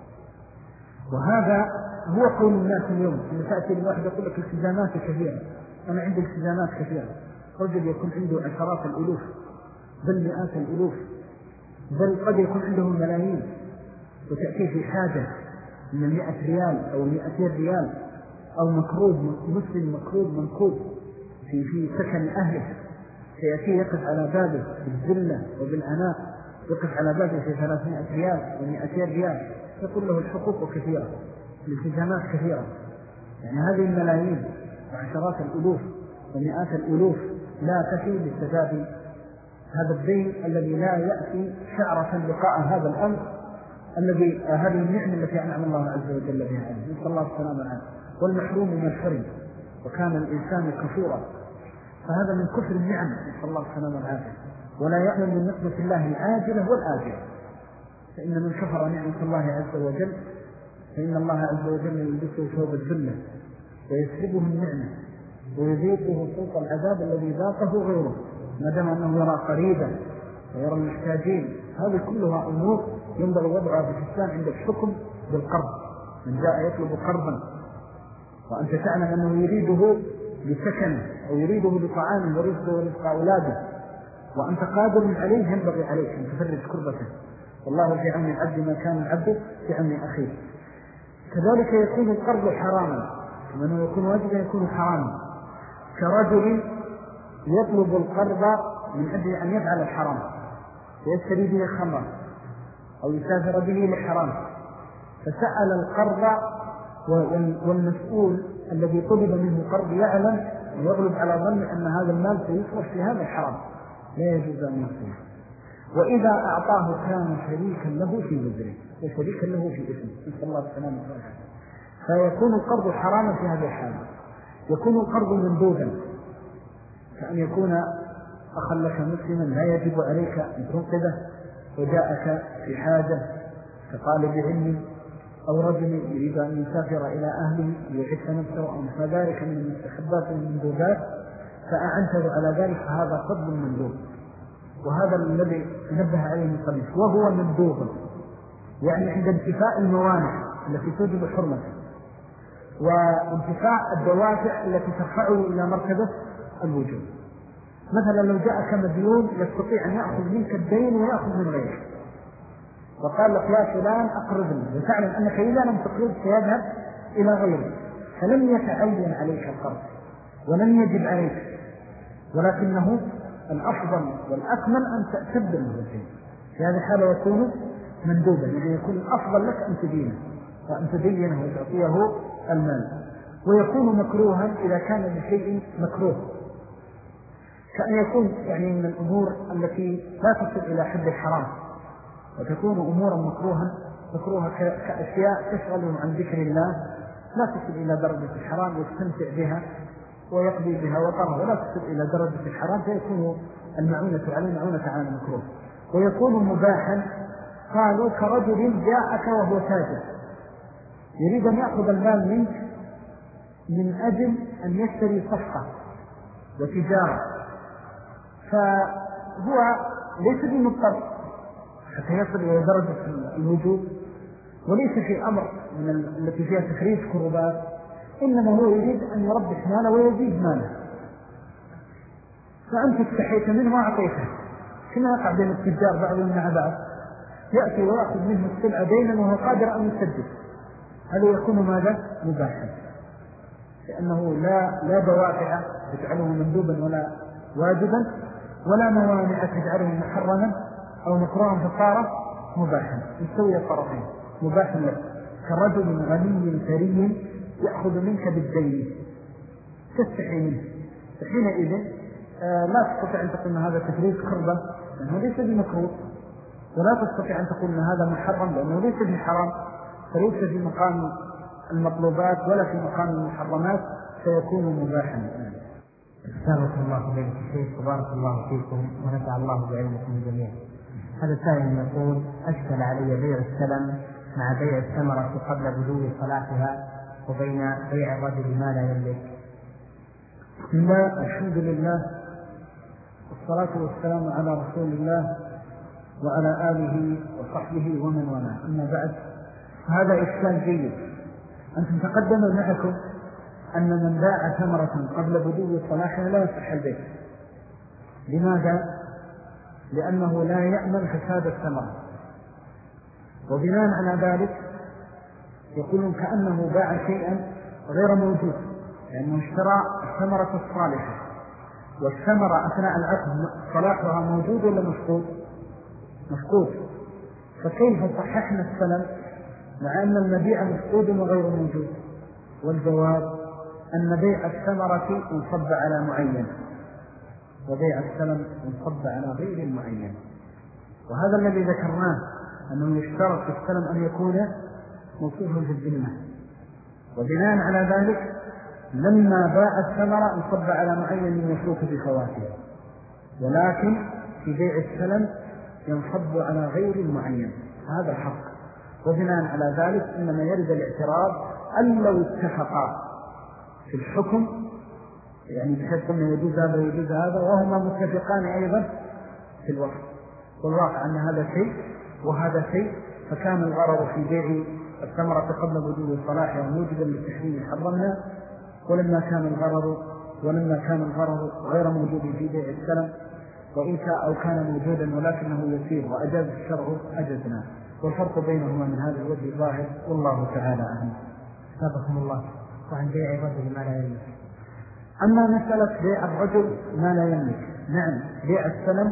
وهذا هو قول الناس اليوم، إن تأتي الواحد يقول لك التزامات كثيرة، أنا عندي التزامات كثيرة، رجل يكون عنده عشرات الألوف بل مئات الألوف، بل قد يكون عنده ملايين، وتأتي في حاجة من مئة ريال أو مئتين ريال، أو مكروب مسلم مكروب منكوب في في سكن أهله، سيأتي يقف على بابه بالذلة وبالعناء، يقف على بابه في ثلاثمائة ريال ومئتين ريال، يقول له الحقوق كثيرة، الالتزامات كثيرة، يعني هذه الملايين وعشرات الألوف ومئات الألوف لا تفي لسداد هذا الدين الذي لا يأتي شعرة لقاء هذا الأمر الذي هذه النعمة التي أنعم الله عز وجل بها عليه، نسأل الله السلامة عنه. والمحروم من الحرم وكان الإنسان كفورا، فهذا من كفر النعم، نسأل الله السلامة عنه. ولا يأمن من نقمة الله العاجلة والآجلة. فإن من كفر نعمة الله عز وجل فإن الله عز وجل يلبسه ثوب الذلة ويسلبه النعمة ويذيقه سوط العذاب الذي ذاقه غيره، ما دام أنه يرى قريبا ويرى المحتاجين. هذه كلها أمور ينبغي وضعها في الإسلام عند الحكم بالقرض. من جاء يطلب قرضا وأنت تعلم أنه يريده لسكن أو يريده لطعام ورزقه ورزق أولاده وأنت قادر عليه، ينبغي عليك أن تفرج كربته. والله في عون العبد ما كان العبد في عون أخيه. كذلك يكون القرض حراما، كما أنه يكون واجبا يكون حراما، كرجل يطلب القرض من أجل أن يفعل الحرام فيشتري به خمرا أو يسافر به لحرام، فسأل القرض والمسؤول الذي طلب منه القرض يعلم ويغلب على ظن أن هذا المال سيصرف في هذا الحرام، لا يجوز أن يصرف. وإذا أعطاه كان شريكا له في وزره وشريكا له في إثمه، نسأل الله السلامة والعافية. فيكون القرض حراما في هذه الحالة. يكون القرض مندوبا، كأن يكون أخا لك مسلما لا يجب عليك أن تنقذه وجاءك في حاجة كطالب علم أو رجل يريد أن يسافر إلى أهله ليعف نفسه أو مثل ذلك من المستحبات والمندوبات فأعنته على ذلك، فهذا قرض مندوب. وهذا الذي نبه عليه المصنف، وهو مندوب يعني عند انتفاء الموانع التي توجب حرمته وانتفاء الدوافع التي ترفعه إلى مرتبة الوجوب. مثلا لو جاءك مديون يستطيع أن يأخذ منك الدين ويأخذ من غيرك وقال لك يا فلان أقرضني، وتعلم أنك إذا لم تقرض سيذهب إلى غيرك، فلم يتعين عليك القرض ولم يجب عليك، ولكنه الأفضل والأكمل أن تأتبر له الدين. في هذه الحالة يكون مندوبا، يعني يكون الأفضل لك أن تدينه وأن تدينه وتعطيه المال. ويكون مكروها إذا كان بشيء مكروه، كأن يكون يعني من الأمور التي لا تصل إلى حد الحرام، وتكون أمورا مكروها مكروها كأشياء تشغل عن ذكر الله لا تصل إلى درجة الحرام يستمتع بها ويقضي بها وطرها، ولا تصل إلى درجة الحرام فيكون المعونة عليه معونة على المكروه. ويكون مباحا، قالوا كرجل جاءك وهو تاجر يريد أن يأخذ المال منك من أجل أن يشتري صفقة وتجارة، فهو ليس بمضطر حتى يصل إلى درجة الوجوب، وليس في أمر من التي فيها تخريج كربات، إنما هو يريد أن يربح ماله ويزيد ماله، فأنت استحيت منه وأعطيته، كما يقع بين التجار بعضهم مع بعض، يأتي ويأخذ منه السلعة دينا وهو قادر أن يسدد، هذا يكون ماذا؟ مباحا، لأنه لا, لا دوافع تجعله مندوبا ولا واجبا، ولا موانع تجعله محرما أو مكروها فصار مباحا، يستوي الطرفين مباحا لك. كرجل غني ثري يأخذ منك بالدين تستحي منه، فحينئذ آه لا تستطيع أن تقول أن هذا تفريط كربة لأنه ليس بمكروه، ولا تستطيع أن تقول أن هذا محرم لأنه ليس بحرام، فليس في مقام المطلوبات ولا في مقام المحرمات، فيكون مباحا. بارك الله فيك الشيخ وبارك الله فيكم ونفع الله بعلمكم جميعا. هذا السائل يقول: أشكل علي بيع السلم مع بيع الثمرة قبل بدو صلاحها وبين بيع الرجل ما لا يملك. بسم الله، الحمد لله، والصلاة والسلام على رسول الله وعلى آله وصحبه ومن والاه، أما بعد، هذا إشكال جيد. أنتم تقدم معكم أن من باع ثمرة قبل بدو صلاحها لا يصح البيع. لماذا؟ لأنه لا يأمن فساد الثمرة، وبناء على ذلك يقولون كأنه باع شيئا غير موجود، لأنه اشترى الثمرة الصالحة، والثمرة أثناء العقد صلاحها موجود ولا مفقود؟ مفقود، فكيف صححنا السلم مع أن المبيع مفقود وغير موجود؟ والجواب أن بيع الثمرة ينصب على معين، وبيع السلم ينصب على غير المعين. وهذا الذي ذكرناه، أنه يشترط في السلم أن يكون موصوفا في الذمة، وبناء على ذلك لما باع الثمرة ينصب على معين يشوك بخواته، ولكن في بيع السلم ينصب على غير معين، هذا حق. وبناء على ذلك إنما يرد الاعتراض أن لو اتفقا في الحكم، يعني بحيث أنه يجوز هذا ويجوز هذا وهما متفقان أيضا في الوقت، والواقع أن هذا شيء وهذا شيء، فكان الغرض في بيع الثمرة قبل وجود صلاحها موجبا للتحريم حرمنا، ولما كان الغرض ولما كان الغرض غير موجود في بيع السلم وإن كان أو كان موجودا ولكنه يسير وأجاز الشرع أجزنا، والفرق بينهما من هذا الوجه ظاهر والله تعالى أعلم. سابقكم الله. وعن بيع الرجل ما لا يملك. أما مسألة بيع الرجل ما لا يملك، نعم بيع السلم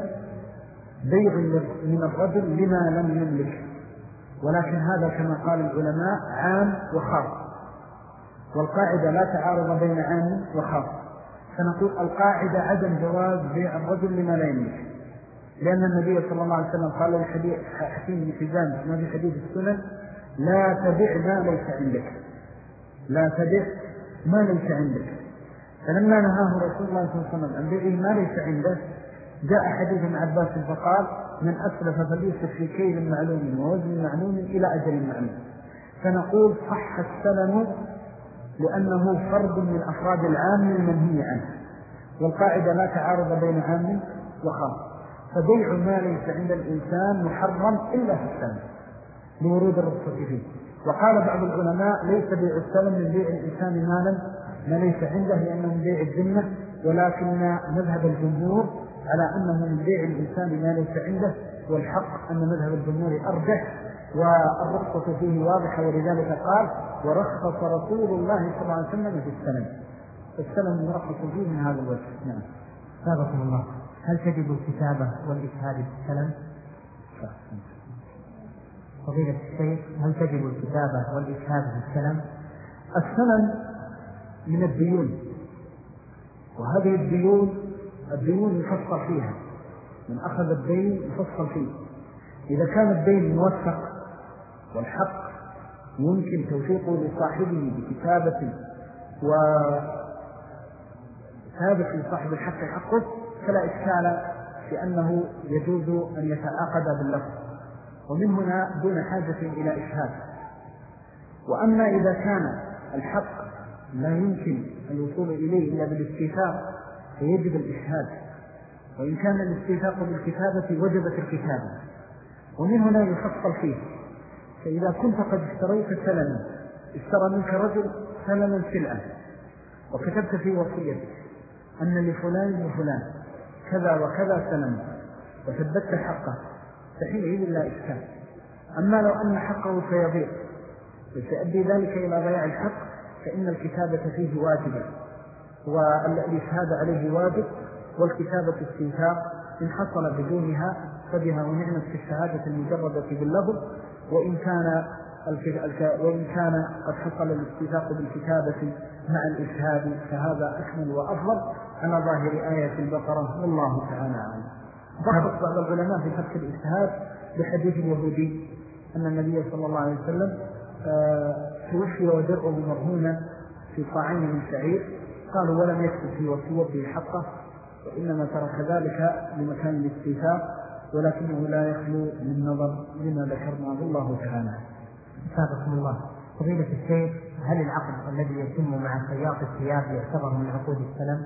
بيع من الرجل لما لم يملك، ولكن هذا كما قال العلماء عام وخاص، والقاعدة لا تعارض بين عام وخاص، فنقول القاعدة عدم جواز بيع الرجل لما لا يملك، لأن النبي صلى الله عليه وسلم قال للحديث حكيم بن حزام ما في حديث السنن: لا تبع ما ليس عندك، لا تبع ما ليس عندك. فلما نهاه رسول الله صلى الله عليه وسلم عن بيع ما ليس عنده، جاء حديث ابن عباس فقال: من أسلف فليسلف في كيل معلوم ووزن معلوم إلى أجل معلوم. فنقول صح السلم لأنه فرد من أفراد العام المنهي عنه، والقاعدة لا تعارض بين عام وخاص، فبيع ما ليس عند الإنسان محرم إلا في السلم لورود الرخصة فيه. وقال بعض العلماء: ليس بيع السلم من بيع الإنسان مالا ما ليس عنده، لأنه من بيع الذمة، ولكن مذهب الجمهور على أنه من بيع الإنسان ما ليس عنده، والحق أن مذهب الجمهور أرجح والرخصة فيه واضحة، ولذلك قال: ورخص رسول الله صلى الله عليه وسلم في السلم. السلم مرخص فيه من هذا الوجه. نعم. سابقكم الله. هل تجب الكتابة والإشهاد في السلم؟ فضيلة الشيخ، هل تجب الكتابة والإشهاد في السلم؟ السلم من الديون، وهذه الديون الديون يفصل فيها، من أخذ الدين يفصل فيه. إذا كان الدين موثق والحق يمكن توثيقه لصاحبه بكتابة وثابت لصاحب الحق حقه، فلا إشكال في أنه يجوز أن يتعاقد باللفظ، ومن هنا دون حاجة إلى إشهاد. وأما إذا كان الحق لا يمكن الوصول إليه إلا بالاستيثاق فيجب الإشهاد، وإن كان الاستيثاق بالكتابة وجبت الكتابة، ومن هنا يفصل فيه. فإذا كنت قد اشتريت سلما، اشترى منك رجل سلما سلعا وكتبت في وصيتك أن لفلان وفلان كذا وكذا سلما وثبتت حقه، فحينئذ لا إشكال. أما لو أن حقه سيضيع وسيؤدي ذلك إلى ضياع الحق فإن الكتابة فيه واجبة، والإشهاد عليه واجب، والكتابة استيثاق إن حصل بدونها فبها ونعمت في الشهادة المجردة باللفظ، وإن كان وإن كان قد حصل الاستيثاق بالكتابة مع الإشهاد فهذا أكمل وأفضل على ظاهر آية البقرة، والله تعالى أعلم. ضبط بعض العلماء في فتح الإشهاد بحديث اليهودي أن النبي صلى الله عليه وسلم توفي ودرعه مرهونة في صاعين من شعير، قالوا ولم يكتب في وصيته حقه، وإنما ترك ذلك لمكان الاستيثاق، ولكنه لا يخلو من نظر لما ذكرناه الله تعالى. سابقكم الله. فضيلة الشيخ، هل العقد الذي يتم مع خياط الثياب يعتبر من عقود السلم؟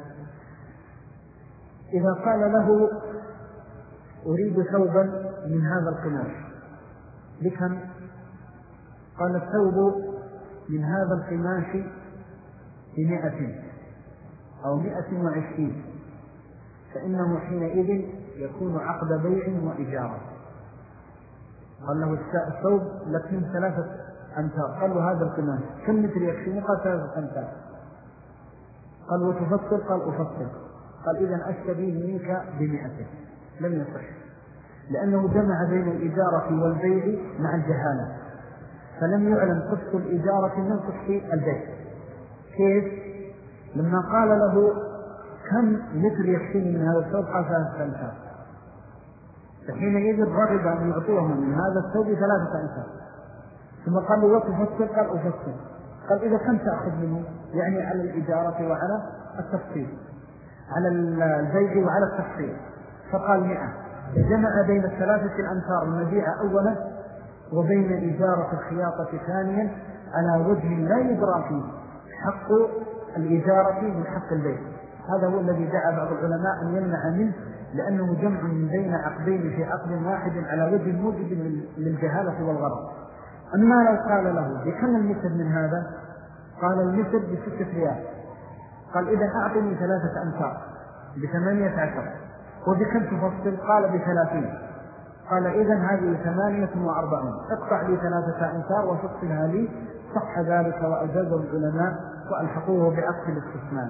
إذا قال له أريد ثوبا من هذا القماش بكم؟ قال الثوب من هذا القماش بمئة أو مئة وعشرين، فإنه حينئذ يكون عقد بيع وإجارة. قال له الثوب لكن ثلاثة أمتار، قال له هذا القماش كم متر يكفي؟ قال ثلاثة أمتار. قال وتفصل؟ قال أفصل. قال إذن أشتريه منك بمئة. لم يصح، لأنه جمع بين الإجارة والبيع مع الجهالة، فلم يعلم قسط الإجارة من قسط البيع. كيف؟ لما قال له كم متر يكفيني من هذا الثوب؟ قال ثلاثة أمتار، فحينئذ رغب أن يعطيهم من هذا الثوب ثلاثة أمتار. ثم قال له وتفصل؟ قال أفصل. قال إذا كم تأخذ منه؟ يعني على الإجارة وعلى التفصيل، على البيع وعلى التفصيل. فقال مئة. جمع بين الثلاثة الأمتار المبيعة أولا وبين إجارة الخياطة ثانيا على وجه لا يدرى فيه حق الإجارة من حق البيع. هذا هو الذي دعا بعض العلماء أن يمنع منه، لأنه جمع من بين عقدين في عقد واحد على وجه موجب للجهالة والغرض. أما لو قال له بكم المثل من هذا؟ قال المثل بستة ريال، قال إذا أعطني ثلاثة أمتار بثمانية عشر، وبكم تفصل؟ قال بثلاثين، قال إذن هذه ثمانية وأربعون، اقطع لي ثلاثة أمتار وفصلها لي. صح ذلك وأجازه العلماء وألحقوه بعقد الاستثناء.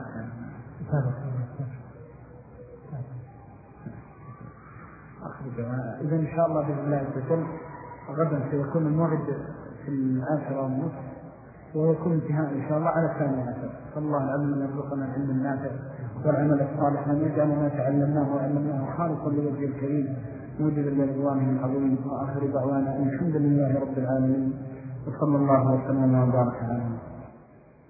إذن إن شاء الله بإذن الله تعالى غدا سيكون الموعد في العاشرة والنصف، ويكون انتهاء إن شاء الله على الثانية عشر. فالله العلم أن يرزقنا العلم النافع والعمل الصالح، وأن يجعل ما تعلمناه وعلمناه خالصا لوجه الكريم موجب لرضوانه العظيم. وآخر دعوانا الحمد لله رب العالمين، وصلى الله وسلم وبارك على